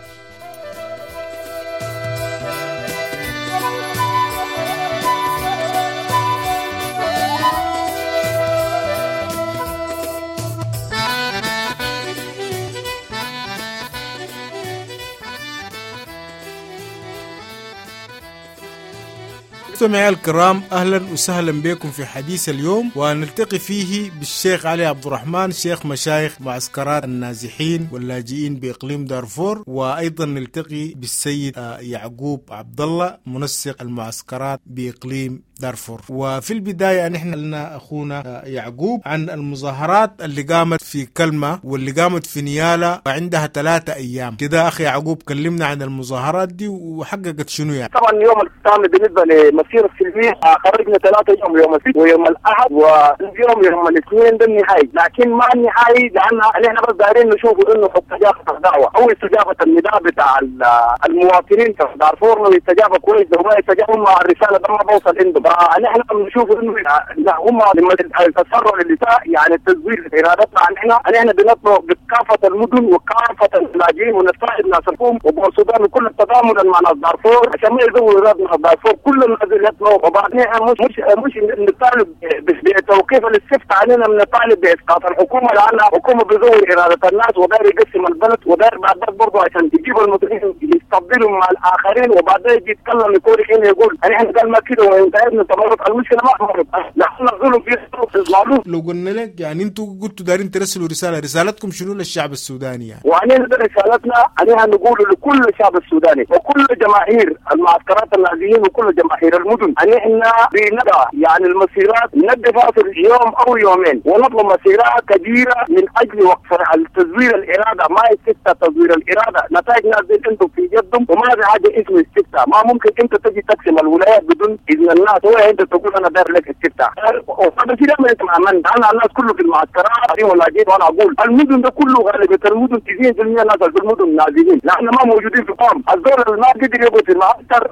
مستمعي الكرام، أهلا وسهلا بكم في حديث اليوم، ونلتقي فيه بالشيخ علي عبد الرحمن، شيخ مشايخ معسكرات النازحين واللاجئين بإقليم دارفور، وأيضا نلتقي بالسيد يعقوب عبد الله، منسق المعسكرات بإقليم دارفور. وفي البداية نحن لنا أخونا يعقوب عن المظاهرات اللي قامت في كلمة واللي قامت في نيالا وعندها ثلاثة أيام كده. أخي يعقوب، كلمنا عن المظاهرات دي وحققت شنو يعني. طبعا يوم الثاني بالنسبة لمسيرة السلمية خرجنا ثلاثة يوم، يوم السبت ويوم الأحد واليوم يوم الاثنين ده النهائي، لكن ما النهائي لأن احنا بس دايرين نشوفوا إنه استجابة الدعوة أو استجابة النداء بتاع المواطنين في دارفور، لو استجابة كويس لو ما استجابوا هم الرسالة ده ما بوصل عندهم. نحن بنشوف إنه هم لما تسرعوا للنساء يعني التزوير إرادتنا عن احنا احنا بنطلب بكافة المدن وكافة اللاجئين ونساعد ناس الحكومة وبول السودان وكل التضامن مع ناس دارفور عشان ما يزودوا إرادة دارفور. كل الناس اللي يطلبوا وبعدين مش مش مش نطالب بتوقيف الاستفتاء علينا، من نطالب بإسقاط الحكومة لأنها حكومة بزود إرادة الناس وداير يقسم البلد وداير بعد ذلك برضه عشان يجيب المسلمين يستبدلوا مع الآخرين، وبعدين يجي يتكلم يقول حين يقول احنا قال ما كده وانتهينا تمرد. المشكلة ما مرت، نحن الظلم في الظلم. لو قلنا لك يعني انتوا قلتوا دارين ترسلوا رسالة، رسالتكم شنو للشعب السوداني يعني؟ وعنينا رسالتنا عليها نقول لكل الشعب السوداني وكل جماهير المعسكرات النازحين وكل جماهير المدن ان احنا بندى يعني المسيرات ندي فاصل يوم او يومين ونطلب مسيرات كبيرة من اجل وقف التزوير الإرادة. ما يستفتى تزوير الإرادة، نتائج نازل انتم في جدهم وما في حاجة اسمه استفتاء. ما ممكن انت تجي تقسم الولايات بدون اذن الناس، هو انت تقول انا داير لك استفتاء. وهذا كده ما انت مأمن. انا الناس كله في المعسكرات ولا جيت وانا اقول المدن ده كله غالبية المدن تسعين بالمئة الناس في المدن نازلين، لان ما موجودين في قوم. الدور اللي ما قدر يبقى في المعسكر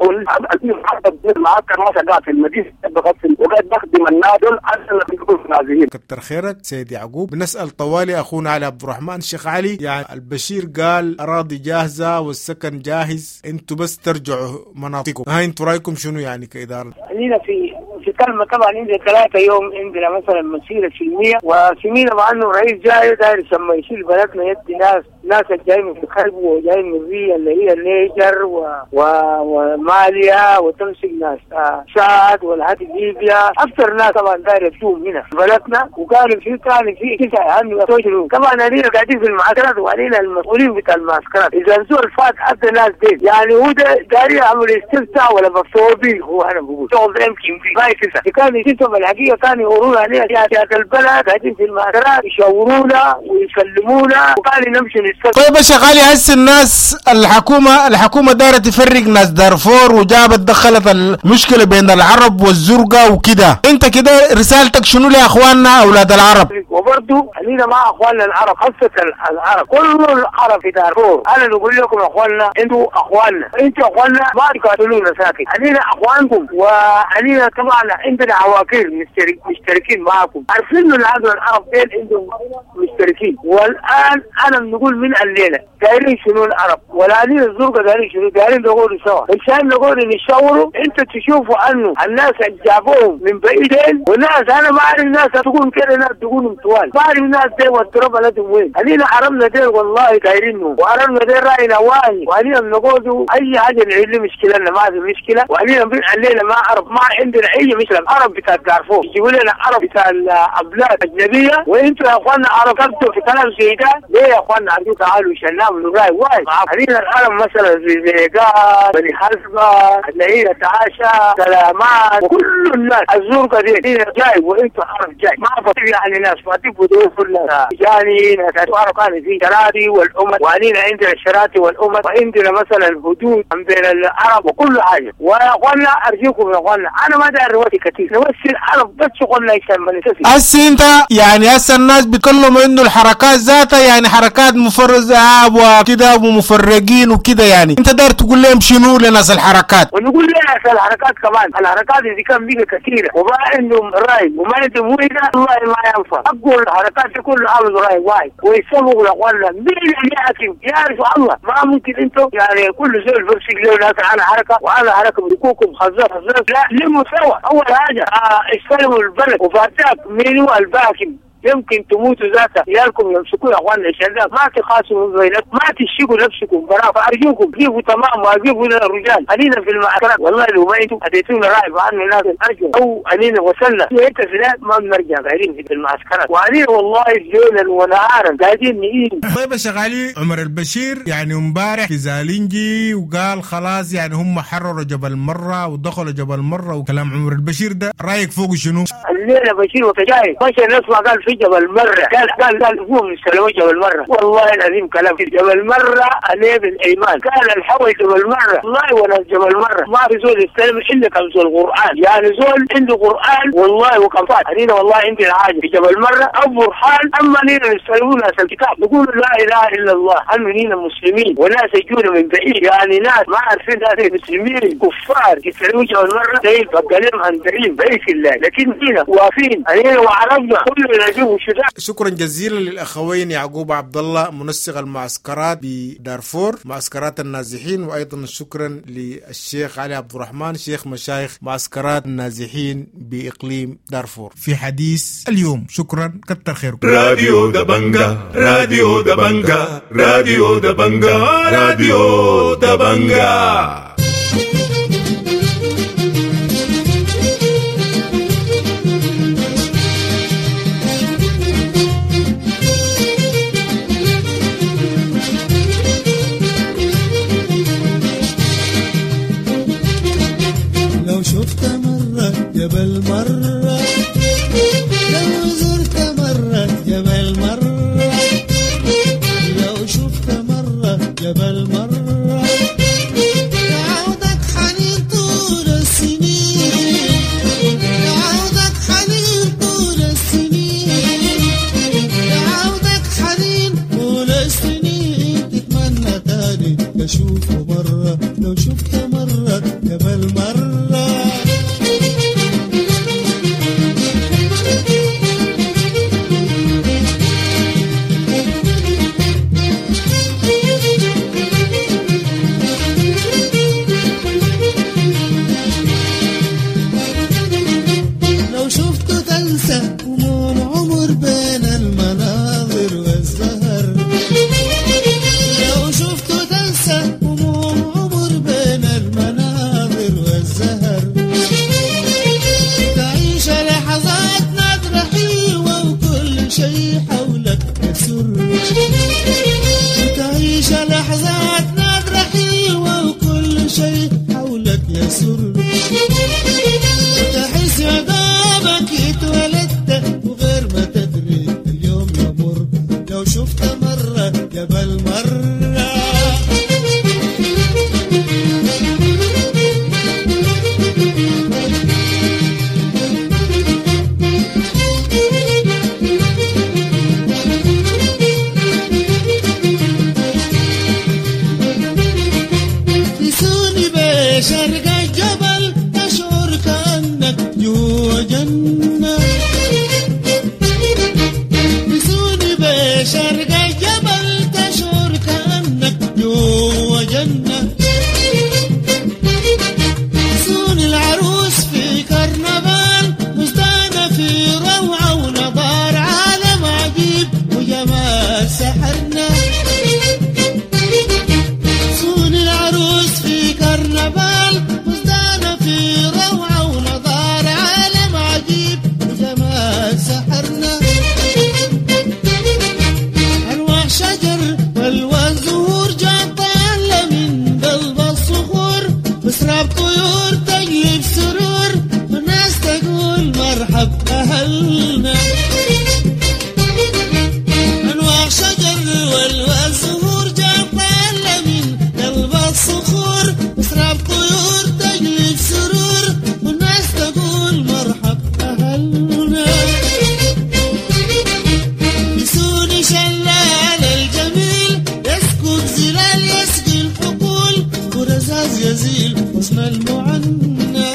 والمعسكر ما شغال في المدينة بغسل وقاعد بخدم الناس دول عشان يكونوا نازلين. كتر خيرك سيد يعقوب. بنسأل طوالي اخونا علي عبد الرحمن. شيخ علي، يعني البشير قال اراضي جاهزة والسكن جاهز، انتوا بس ترجعوا مناطقكم، هاي انتوا رايكم شنو يعني كإدارة؟ خلينا في في كلمة طبعا عندنا ثلاثة يوم عندنا مثلا مسيرة سلمية، وسمينا مع انه رئيس جاي داير يسمى يشيل بلدنا يدي ناس ناس جاي من الخلف وجاي من الرية اللي هي النيجر و... و... وماليا وتمسك ناس آه شاد والهاتي ليبيا، اكثر ناس طبعا داير يشوف هنا في بلدنا. وكان في كان في تسعة عنه توجلوا طبعا علينا قاعدين في المعسكرات وعلينا المسؤولين بتاع المعسكرات. اذا زول فات ادى ناس دي يعني هو ده داير يعمل استفتاء ولا مفتوبين، هو انا بقول شغل ده يمكن في ما يكسر. كان يجيهم الحقيقه كانوا يقولون علينا سياسات البلد قاعدين في المعسكرات يشاورونا ويسلمونا وكان نمشي نستفتى. طيب يا شغالي هسه الناس الحكومه الحكومه دايره تفرق ناس دارفور وجابت دخلت المشكله بين العرب والزرقاء وكده، انت كده رسالتك شنو لاخواننا اولاد العرب؟ وبرضه علينا مع اخواننا العرب خاصه العرب، كل العرب في دارفور. انا نقول لكم يا اخواننا انتوا اخواننا، انتوا اخواننا ما تقاتلونا ساكت، علينا اخوانكم وعلينا طبعا عندنا عواقل مشترك مشتركين معكم، عارفين ان هذول العرب دين عندهم مشتركين. والان انا بنقول من الليله دايرين شنو العرب ولا علينا الزرقاء دايرين شنو، دايرين نقول سوا عشان نقول نشاوروا. انتوا تشوفوا انه الناس اللي جابوهم من بعيدين وناس انا ما اعرف ناس تقول كده ناس تقول طوال، ما اعرف ناس دي والتربه لهم وين. علينا عربنا دي والله دايرينه وعربنا دي راينا واهي، وعلينا نقولوا اي حاجه نحل مشكلتنا ما في مشكله. وعلينا بين علينا ما عرب ما عندنا اي مشكله، العرب بتاع دارفور يجيبوا لنا عرب بتاع الابلاد اجنبيه، وانتوا يا اخواننا عرب كبتوا في كلام زي ده ليه يا اخواننا؟ عندكم تعالوا شنام نراي واي. علينا العرب مثلا في زيغان بني حزبه اللي هي تعاشى سلامات وكل الناس الزرقاء دي جاي وانتوا عرب جاي ما فاضي يعني ناس فاضي بدو كلنا جاني ناس عرب كان في شراتي والامم، وعلينا عندنا الشراتي والامم، وعندنا مثلا الحدود بين العرب وكل حاجه. ويا اخوانا ارجوكم يا اخوانا انا ما داير رواتي كثير نوسي العرب بس شغلنا يسمى هسه انت يعني هسه الناس بيتكلموا انه الحركات ذاتها يعني حركات مفرزه وكده ومفرقين وكده، يعني انت داير تقول لهم شنو لناس الحركات؟ ونقول لناس الحركات كمان الحركات دي كان بيجي كثيره وما عندهم راي وما عندهم ويدا والله ما ينفع. اقول الحركات دي كلها عامل راي واحد ويسموا لاخواننا مين اللي يحكم يعرف الله. ما ممكن انتم يعني كل زول برسك له ناس انا حركه وانا حركه بدكوكم خزاف خزاف، لا لموا سوا. اول حاجه اه استلموا البلد وفاتاك مين هو الباكم يمكن تموتوا ذاته عيالكم يمسكوا يا اخواننا الشباب، ما تخاصموا بينكم ما تشيكوا نفسكم برا. فارجوكم جيبوا تمام وجيبوا لنا الرجال علينا في المعسكرات والله لو ما انتم اديتونا راي عنه الناس ارجو او علينا وصلنا انت في ما بنرجع قاعدين في المعسكرات وعلينا والله ليلا ونهارا قاعدين نقيم. طيب يا شغالي عمر البشير يعني امبارح في زالنجي وقال خلاص يعني هم حرروا جبل مره ودخلوا جبل مره وكلام عمر البشير ده رايك فوق شنو؟ الليله بشير وتجاي ماشي نسمع قال في جبل مرة قال قال قال هو من سلوى جبل مرة والله العظيم كلام في جبل مرة عليه بالإيمان قال الحوي جبل مرة والله ولا جبل مرة ما في زول يستلم إلا كم زول القرآن يعني زول عنده قرآن والله وكفات. علينا والله عندنا حاجة في جبل مرة أو برهان أما نينا نستلمون ناس الكتاب نقول لا إله إلا الله أنه نينا مسلمين وناس يجونا من بعيد يعني ناس ما عارفين ناس مسلمين كفار يستلمون جبل مرة دليل فقالهم عن دليل بيت الله لكن نينا وافين علينا وعرفنا كلنا نجيبه. شكرا جزيلا للاخوين يعقوب عبد الله منسق المعسكرات بدارفور معسكرات النازحين، وايضا شكرا للشيخ علي عبد الرحمن شيخ مشايخ معسكرات النازحين باقليم دارفور في حديث اليوم. شكرا كتر خيركم. راديو دبنجا راديو دبنجا راديو دبنجا راديو دبنجا. جبل مرة لو زرت مرة جبل مرة لو شفت مرة جبل مرة يعودك حنين طول السنين يعودك حنين طول السنين يعودك حنين طول السنين تتمنى تاني تشوفه مرة لو شفت مرة جبل مرة. تعيش لحظات نادرة حلوة وكل شيء حولك يسر، وتحس يا دوبك اتولدت وغير ما تدري اليوم يمر. لو شفت مرة قبل مرة شرق الجبل تشعر كأنك جوا جنة، بسوني بشرق الجبل تشعر كأنك جوا جنة، سون العروس في كرنفال مزدانة في روعة ونظار عالم عجيب وجمال سحرنا، سون العروس في كرنفال مزدانة في روعة ونظار عالم عجيب وجمال سحرنا، أنواع شجر والوان زهور جاطالة من قلب الصخور، مسراب طيور تجلب سرور والناس تقول مرحب أهلنا، أنواع شجر والوان زهور جاطالة من قلب الصخور، مسراب طيور تجلب سرور والناس تقول مرحب أهلنا، يسوني شلال الجميل يسكب زلال يسقي الحقول ورزاز يزيل حسن المعنى،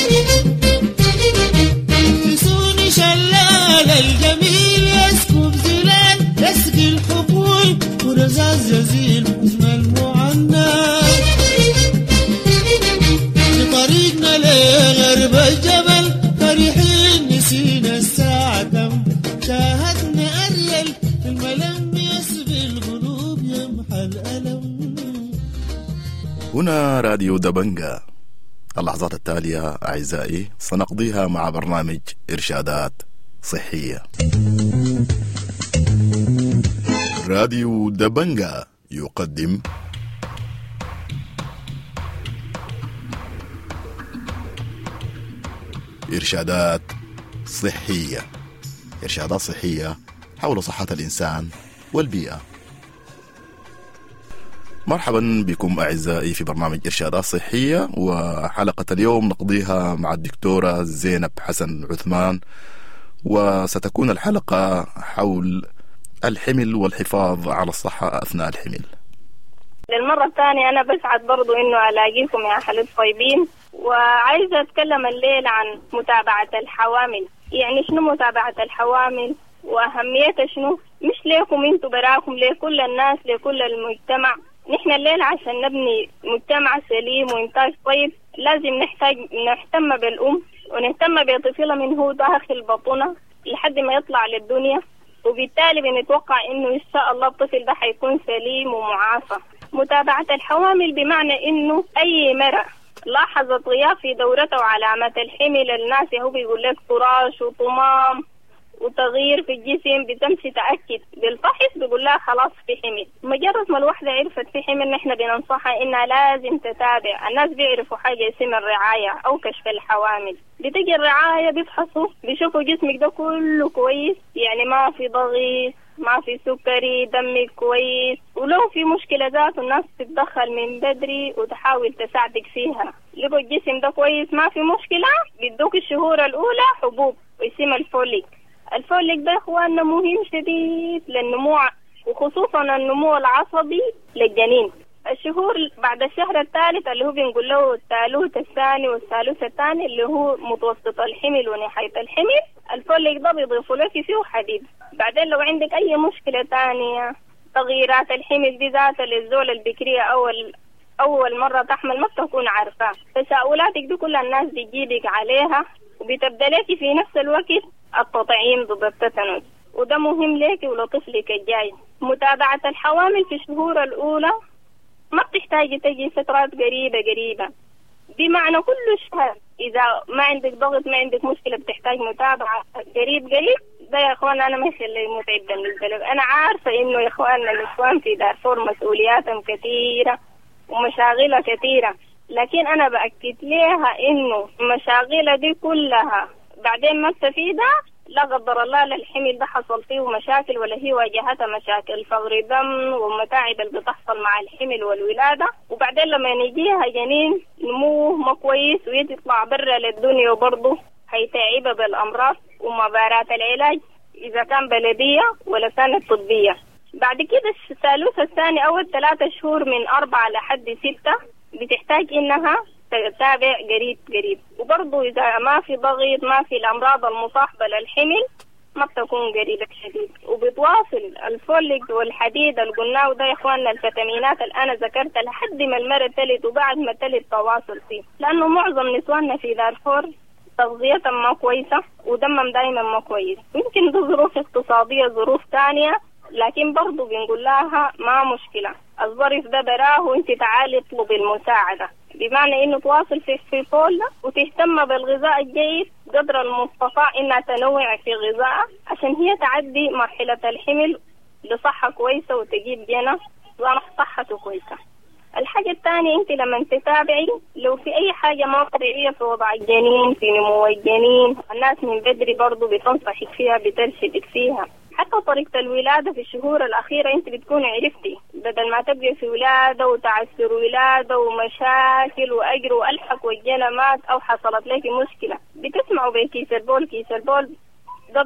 يسوني شلال الجميل يسكب زلال يسقي الحقول ورزاز يزيل حسن المعنى، طريقنا لغرب الجبل فرحين نسينا الساعة كم، شاهدنا أريل في الملم يسبي القلوب يمحى الألم. هنا راديو دبنجا. اللحظات التالية أعزائي سنقضيها مع برنامج إرشادات صحية. راديو دبنجا يقدم إرشادات صحية، إرشادات صحية حول صحة الإنسان والبيئة. مرحبا بكم أعزائي في برنامج إرشادات صحية، وحلقة اليوم نقضيها مع الدكتورة زينب حسن عثمان، وستكون الحلقة حول الحمل والحفاظ على الصحة أثناء الحمل. للمرة الثانية أنا بسعد برضو إنه ألاقيكم يا حليب طيبين، وعايزة أتكلم الليل عن متابعة الحوامل. يعني شنو متابعة الحوامل وأهميتها شنو؟ مش ليكم انتوا براكم، لكل الناس، لكل المجتمع. نحن الليل عشان نبني مجتمع سليم وإنتاج طيب لازم نحتاج نهتم بالأم ونهتم بطفلها من هو داخل بطنها لحد ما يطلع للدنيا، وبالتالي بنتوقع إنه إن شاء الله الطفل ده حيكون سليم ومعافى. متابعة الحوامل بمعنى إنه أي مرأة لاحظت غياب في دورتها وعلامات الحمل، الناس هو بيقول لك طراش وطمام وتغيير في الجسم، بتمشي تأكد بالفحص بيقول لها خلاص في حمل. مجرد ما الوحدة عرفت في حمل نحن بننصحها إنها لازم تتابع. الناس بيعرفوا حاجة اسمها الرعاية أو كشف الحوامل. بتجي الرعاية بيفحصوا بيشوفوا جسمك ده كله كويس، يعني ما في ضغط، ما في سكري، دمك كويس، ولو في مشكلة ذات الناس تتدخل من بدري وتحاول تساعدك فيها. لقوا الجسم ده كويس ما في مشكلة، بيدوك الشهور الأولى حبوب واسمها الفوليك. الفوليك ده اخواننا مهم شديد للنمو وخصوصا النمو العصبي للجنين. الشهور بعد الشهر الثالث اللي هو بنقول له الثالوث الثاني والثالوث الثاني اللي هو متوسط الحمل ونهاية الحمل، الفوليك ده بيضيفوا لك فيه حديد. بعدين لو عندك أي مشكلة ثانية، تغييرات الحمل دي ذات للزول البكرية أول أول مرة تحمل ما بتكون عارفة، تساؤلاتك دي كل الناس بتجيبك عليها، وبتبدأ لك في نفس الوقت التطعيم ضد التتنس، وده مهم لك ولطفلك الجاي. متابعة الحوامل في الشهور الأولى ما بتحتاج تجي فترات قريبة قريبة، بمعنى كل شهر إذا ما عندك ضغط ما عندك مشكلة بتحتاج متابعة قريب قريب ده يا اخوان انا ما يخلي متعب بالنسبه لي. انا عارفه انه يا اخواننا الاخوان في دارفور مسؤولياتهم كثيره ومشاغلها كثيره، لكن انا باكد لها انه المشاغل دي كلها بعدين ما تفيدها. لا قدر الله للحمل ده حصل فيه مشاكل ولا هي واجهتها مشاكل فقر دم ومتاعب اللي بتحصل مع الحمل والولاده، وبعدين لما يجيها جنين نموه ما كويس ويطلع برا للدنيا وبرضه هيتعبها بالامراض ومباراه العلاج اذا كان بلديه ولا كانت طبيه. بعد كده الثالوث الثاني اول ثلاثة شهور من أربعة لحد ستة بتحتاج انها تتابع قريب قريب، وبرضه إذا ما في ضغط ما في الأمراض المصاحبة للحمل ما بتكون قريبة شديد. وبتواصل الفوليك والحديد اللي قلناه ده يا إخواننا الفيتامينات اللي أنا ذكرتها لحد ما المرة تلد وبعد ما تلد تواصل فيه، لأنه معظم نسواننا في دارفور تغذيتهم ما كويسة ودمهم دايما ما كويس. يمكن ده ظروف اقتصادية ظروف تانية، لكن برضه بنقول لها ما مشكلة، الظرف ده براه وانت تعالي اطلبي المساعدة، بمعنى انه تواصل في في فول وتهتم بالغذاء الجيد قدر المستطاع انها تنوع في غذائها عشان هي تعدي مرحلة الحمل لصحة كويسة وتجيب جنة صحته كويسة. الحاجة الثانية انت لما تتابعي لو في اي حاجة ما طبيعية في وضع الجنين في نمو الجنين، الناس من بدري برضو بتنصحك فيها بترشدك فيها. حتى طريقة الولادة في الشهور الأخيرة أنت بتكون عرفتي، بدل ما تبقي في ولادة وتعسر ولادة ومشاكل وأجر وألحق والجنمات أو حصلت لك مشكلة بتسمعوا بكيس البول. كيس البول ده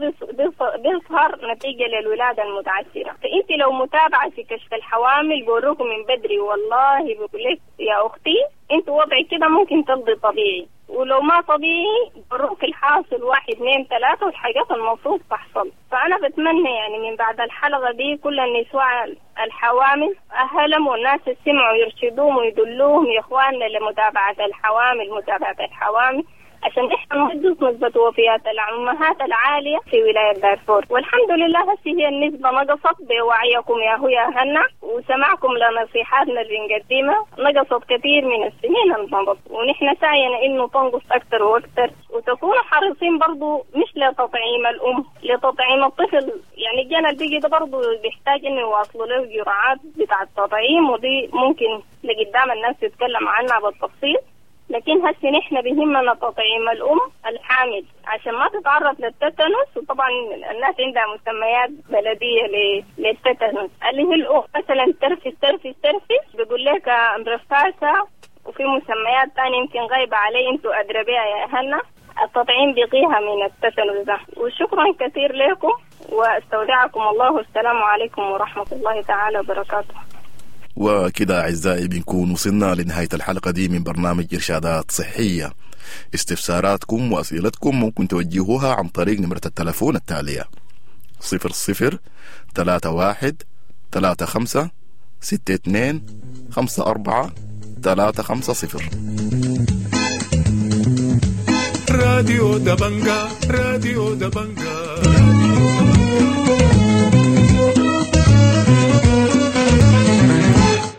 بيظهر نتيجة للولادة المتعسرة. فأنت لو متابعة في كشف الحوامل بوروكم من بدري والله بقول لك يا أختي أنت وضعك كده ممكن تلضي طبيعي، ولو ما طبيعي بروك الحاصل واحد اثنين ثلاثة والحاجات المفروض تحصل. فأنا بتمنى يعني من بعد الحلقة دي كل النساء الحوامل أهلهم والناس السمعوا يرشدوهم ويدلوهم يا إخواننا لمتابعة الحوامل متابعة الحوامل عشان احنا نحدث نسبة وفيات الأمهات العالية في ولاية دارفور. والحمد لله هسه هي النسبة نقصت بوعيكم يا هو يا هنا وسماعكم لنصيحاتنا اللي نقدمها، نقصت كثير من السنين الماضية، ونحن سعينا انه تنقص اكثر واكثر. وتكونوا حريصين برضو مش لتطعيم الام، لتطعيم الطفل. يعني الجنة البيجي ده برضو بيحتاج انه يواصلوا له جرعات بتاع التطعيم، ودي ممكن لقدام الناس تتكلم عنها بالتفصيل. لكن هسه نحن بهمنا تطعيم الأم الحامل عشان ما تتعرض للتتنس. وطبعا الناس عندها مسميات بلدية للتتنس اللي هي الأم مثلا ترفس ترفس ترفس بيقول لك مرفاسة، وفي مسميات تانية يمكن غايبة علي انتوا أدرى بها يا هنا. التطعيم بيقيها من التتنس ده. وشكرا كثير لكم واستودعكم الله، والسلام عليكم ورحمة الله تعالى وبركاته. وكده أعزائي بنكون وصلنا لنهاية الحلقة دي من برنامج إرشادات صحية. استفساراتكم وأسئلتكم ممكن توجهوها عن طريق نمرة التلفون التالية صفر صفر ثلاثة واحد ثلاثة خمسة ستة اثنين خمسة أربعة ثلاثة خمسة صفر. راديو دبنجا راديو دبنجا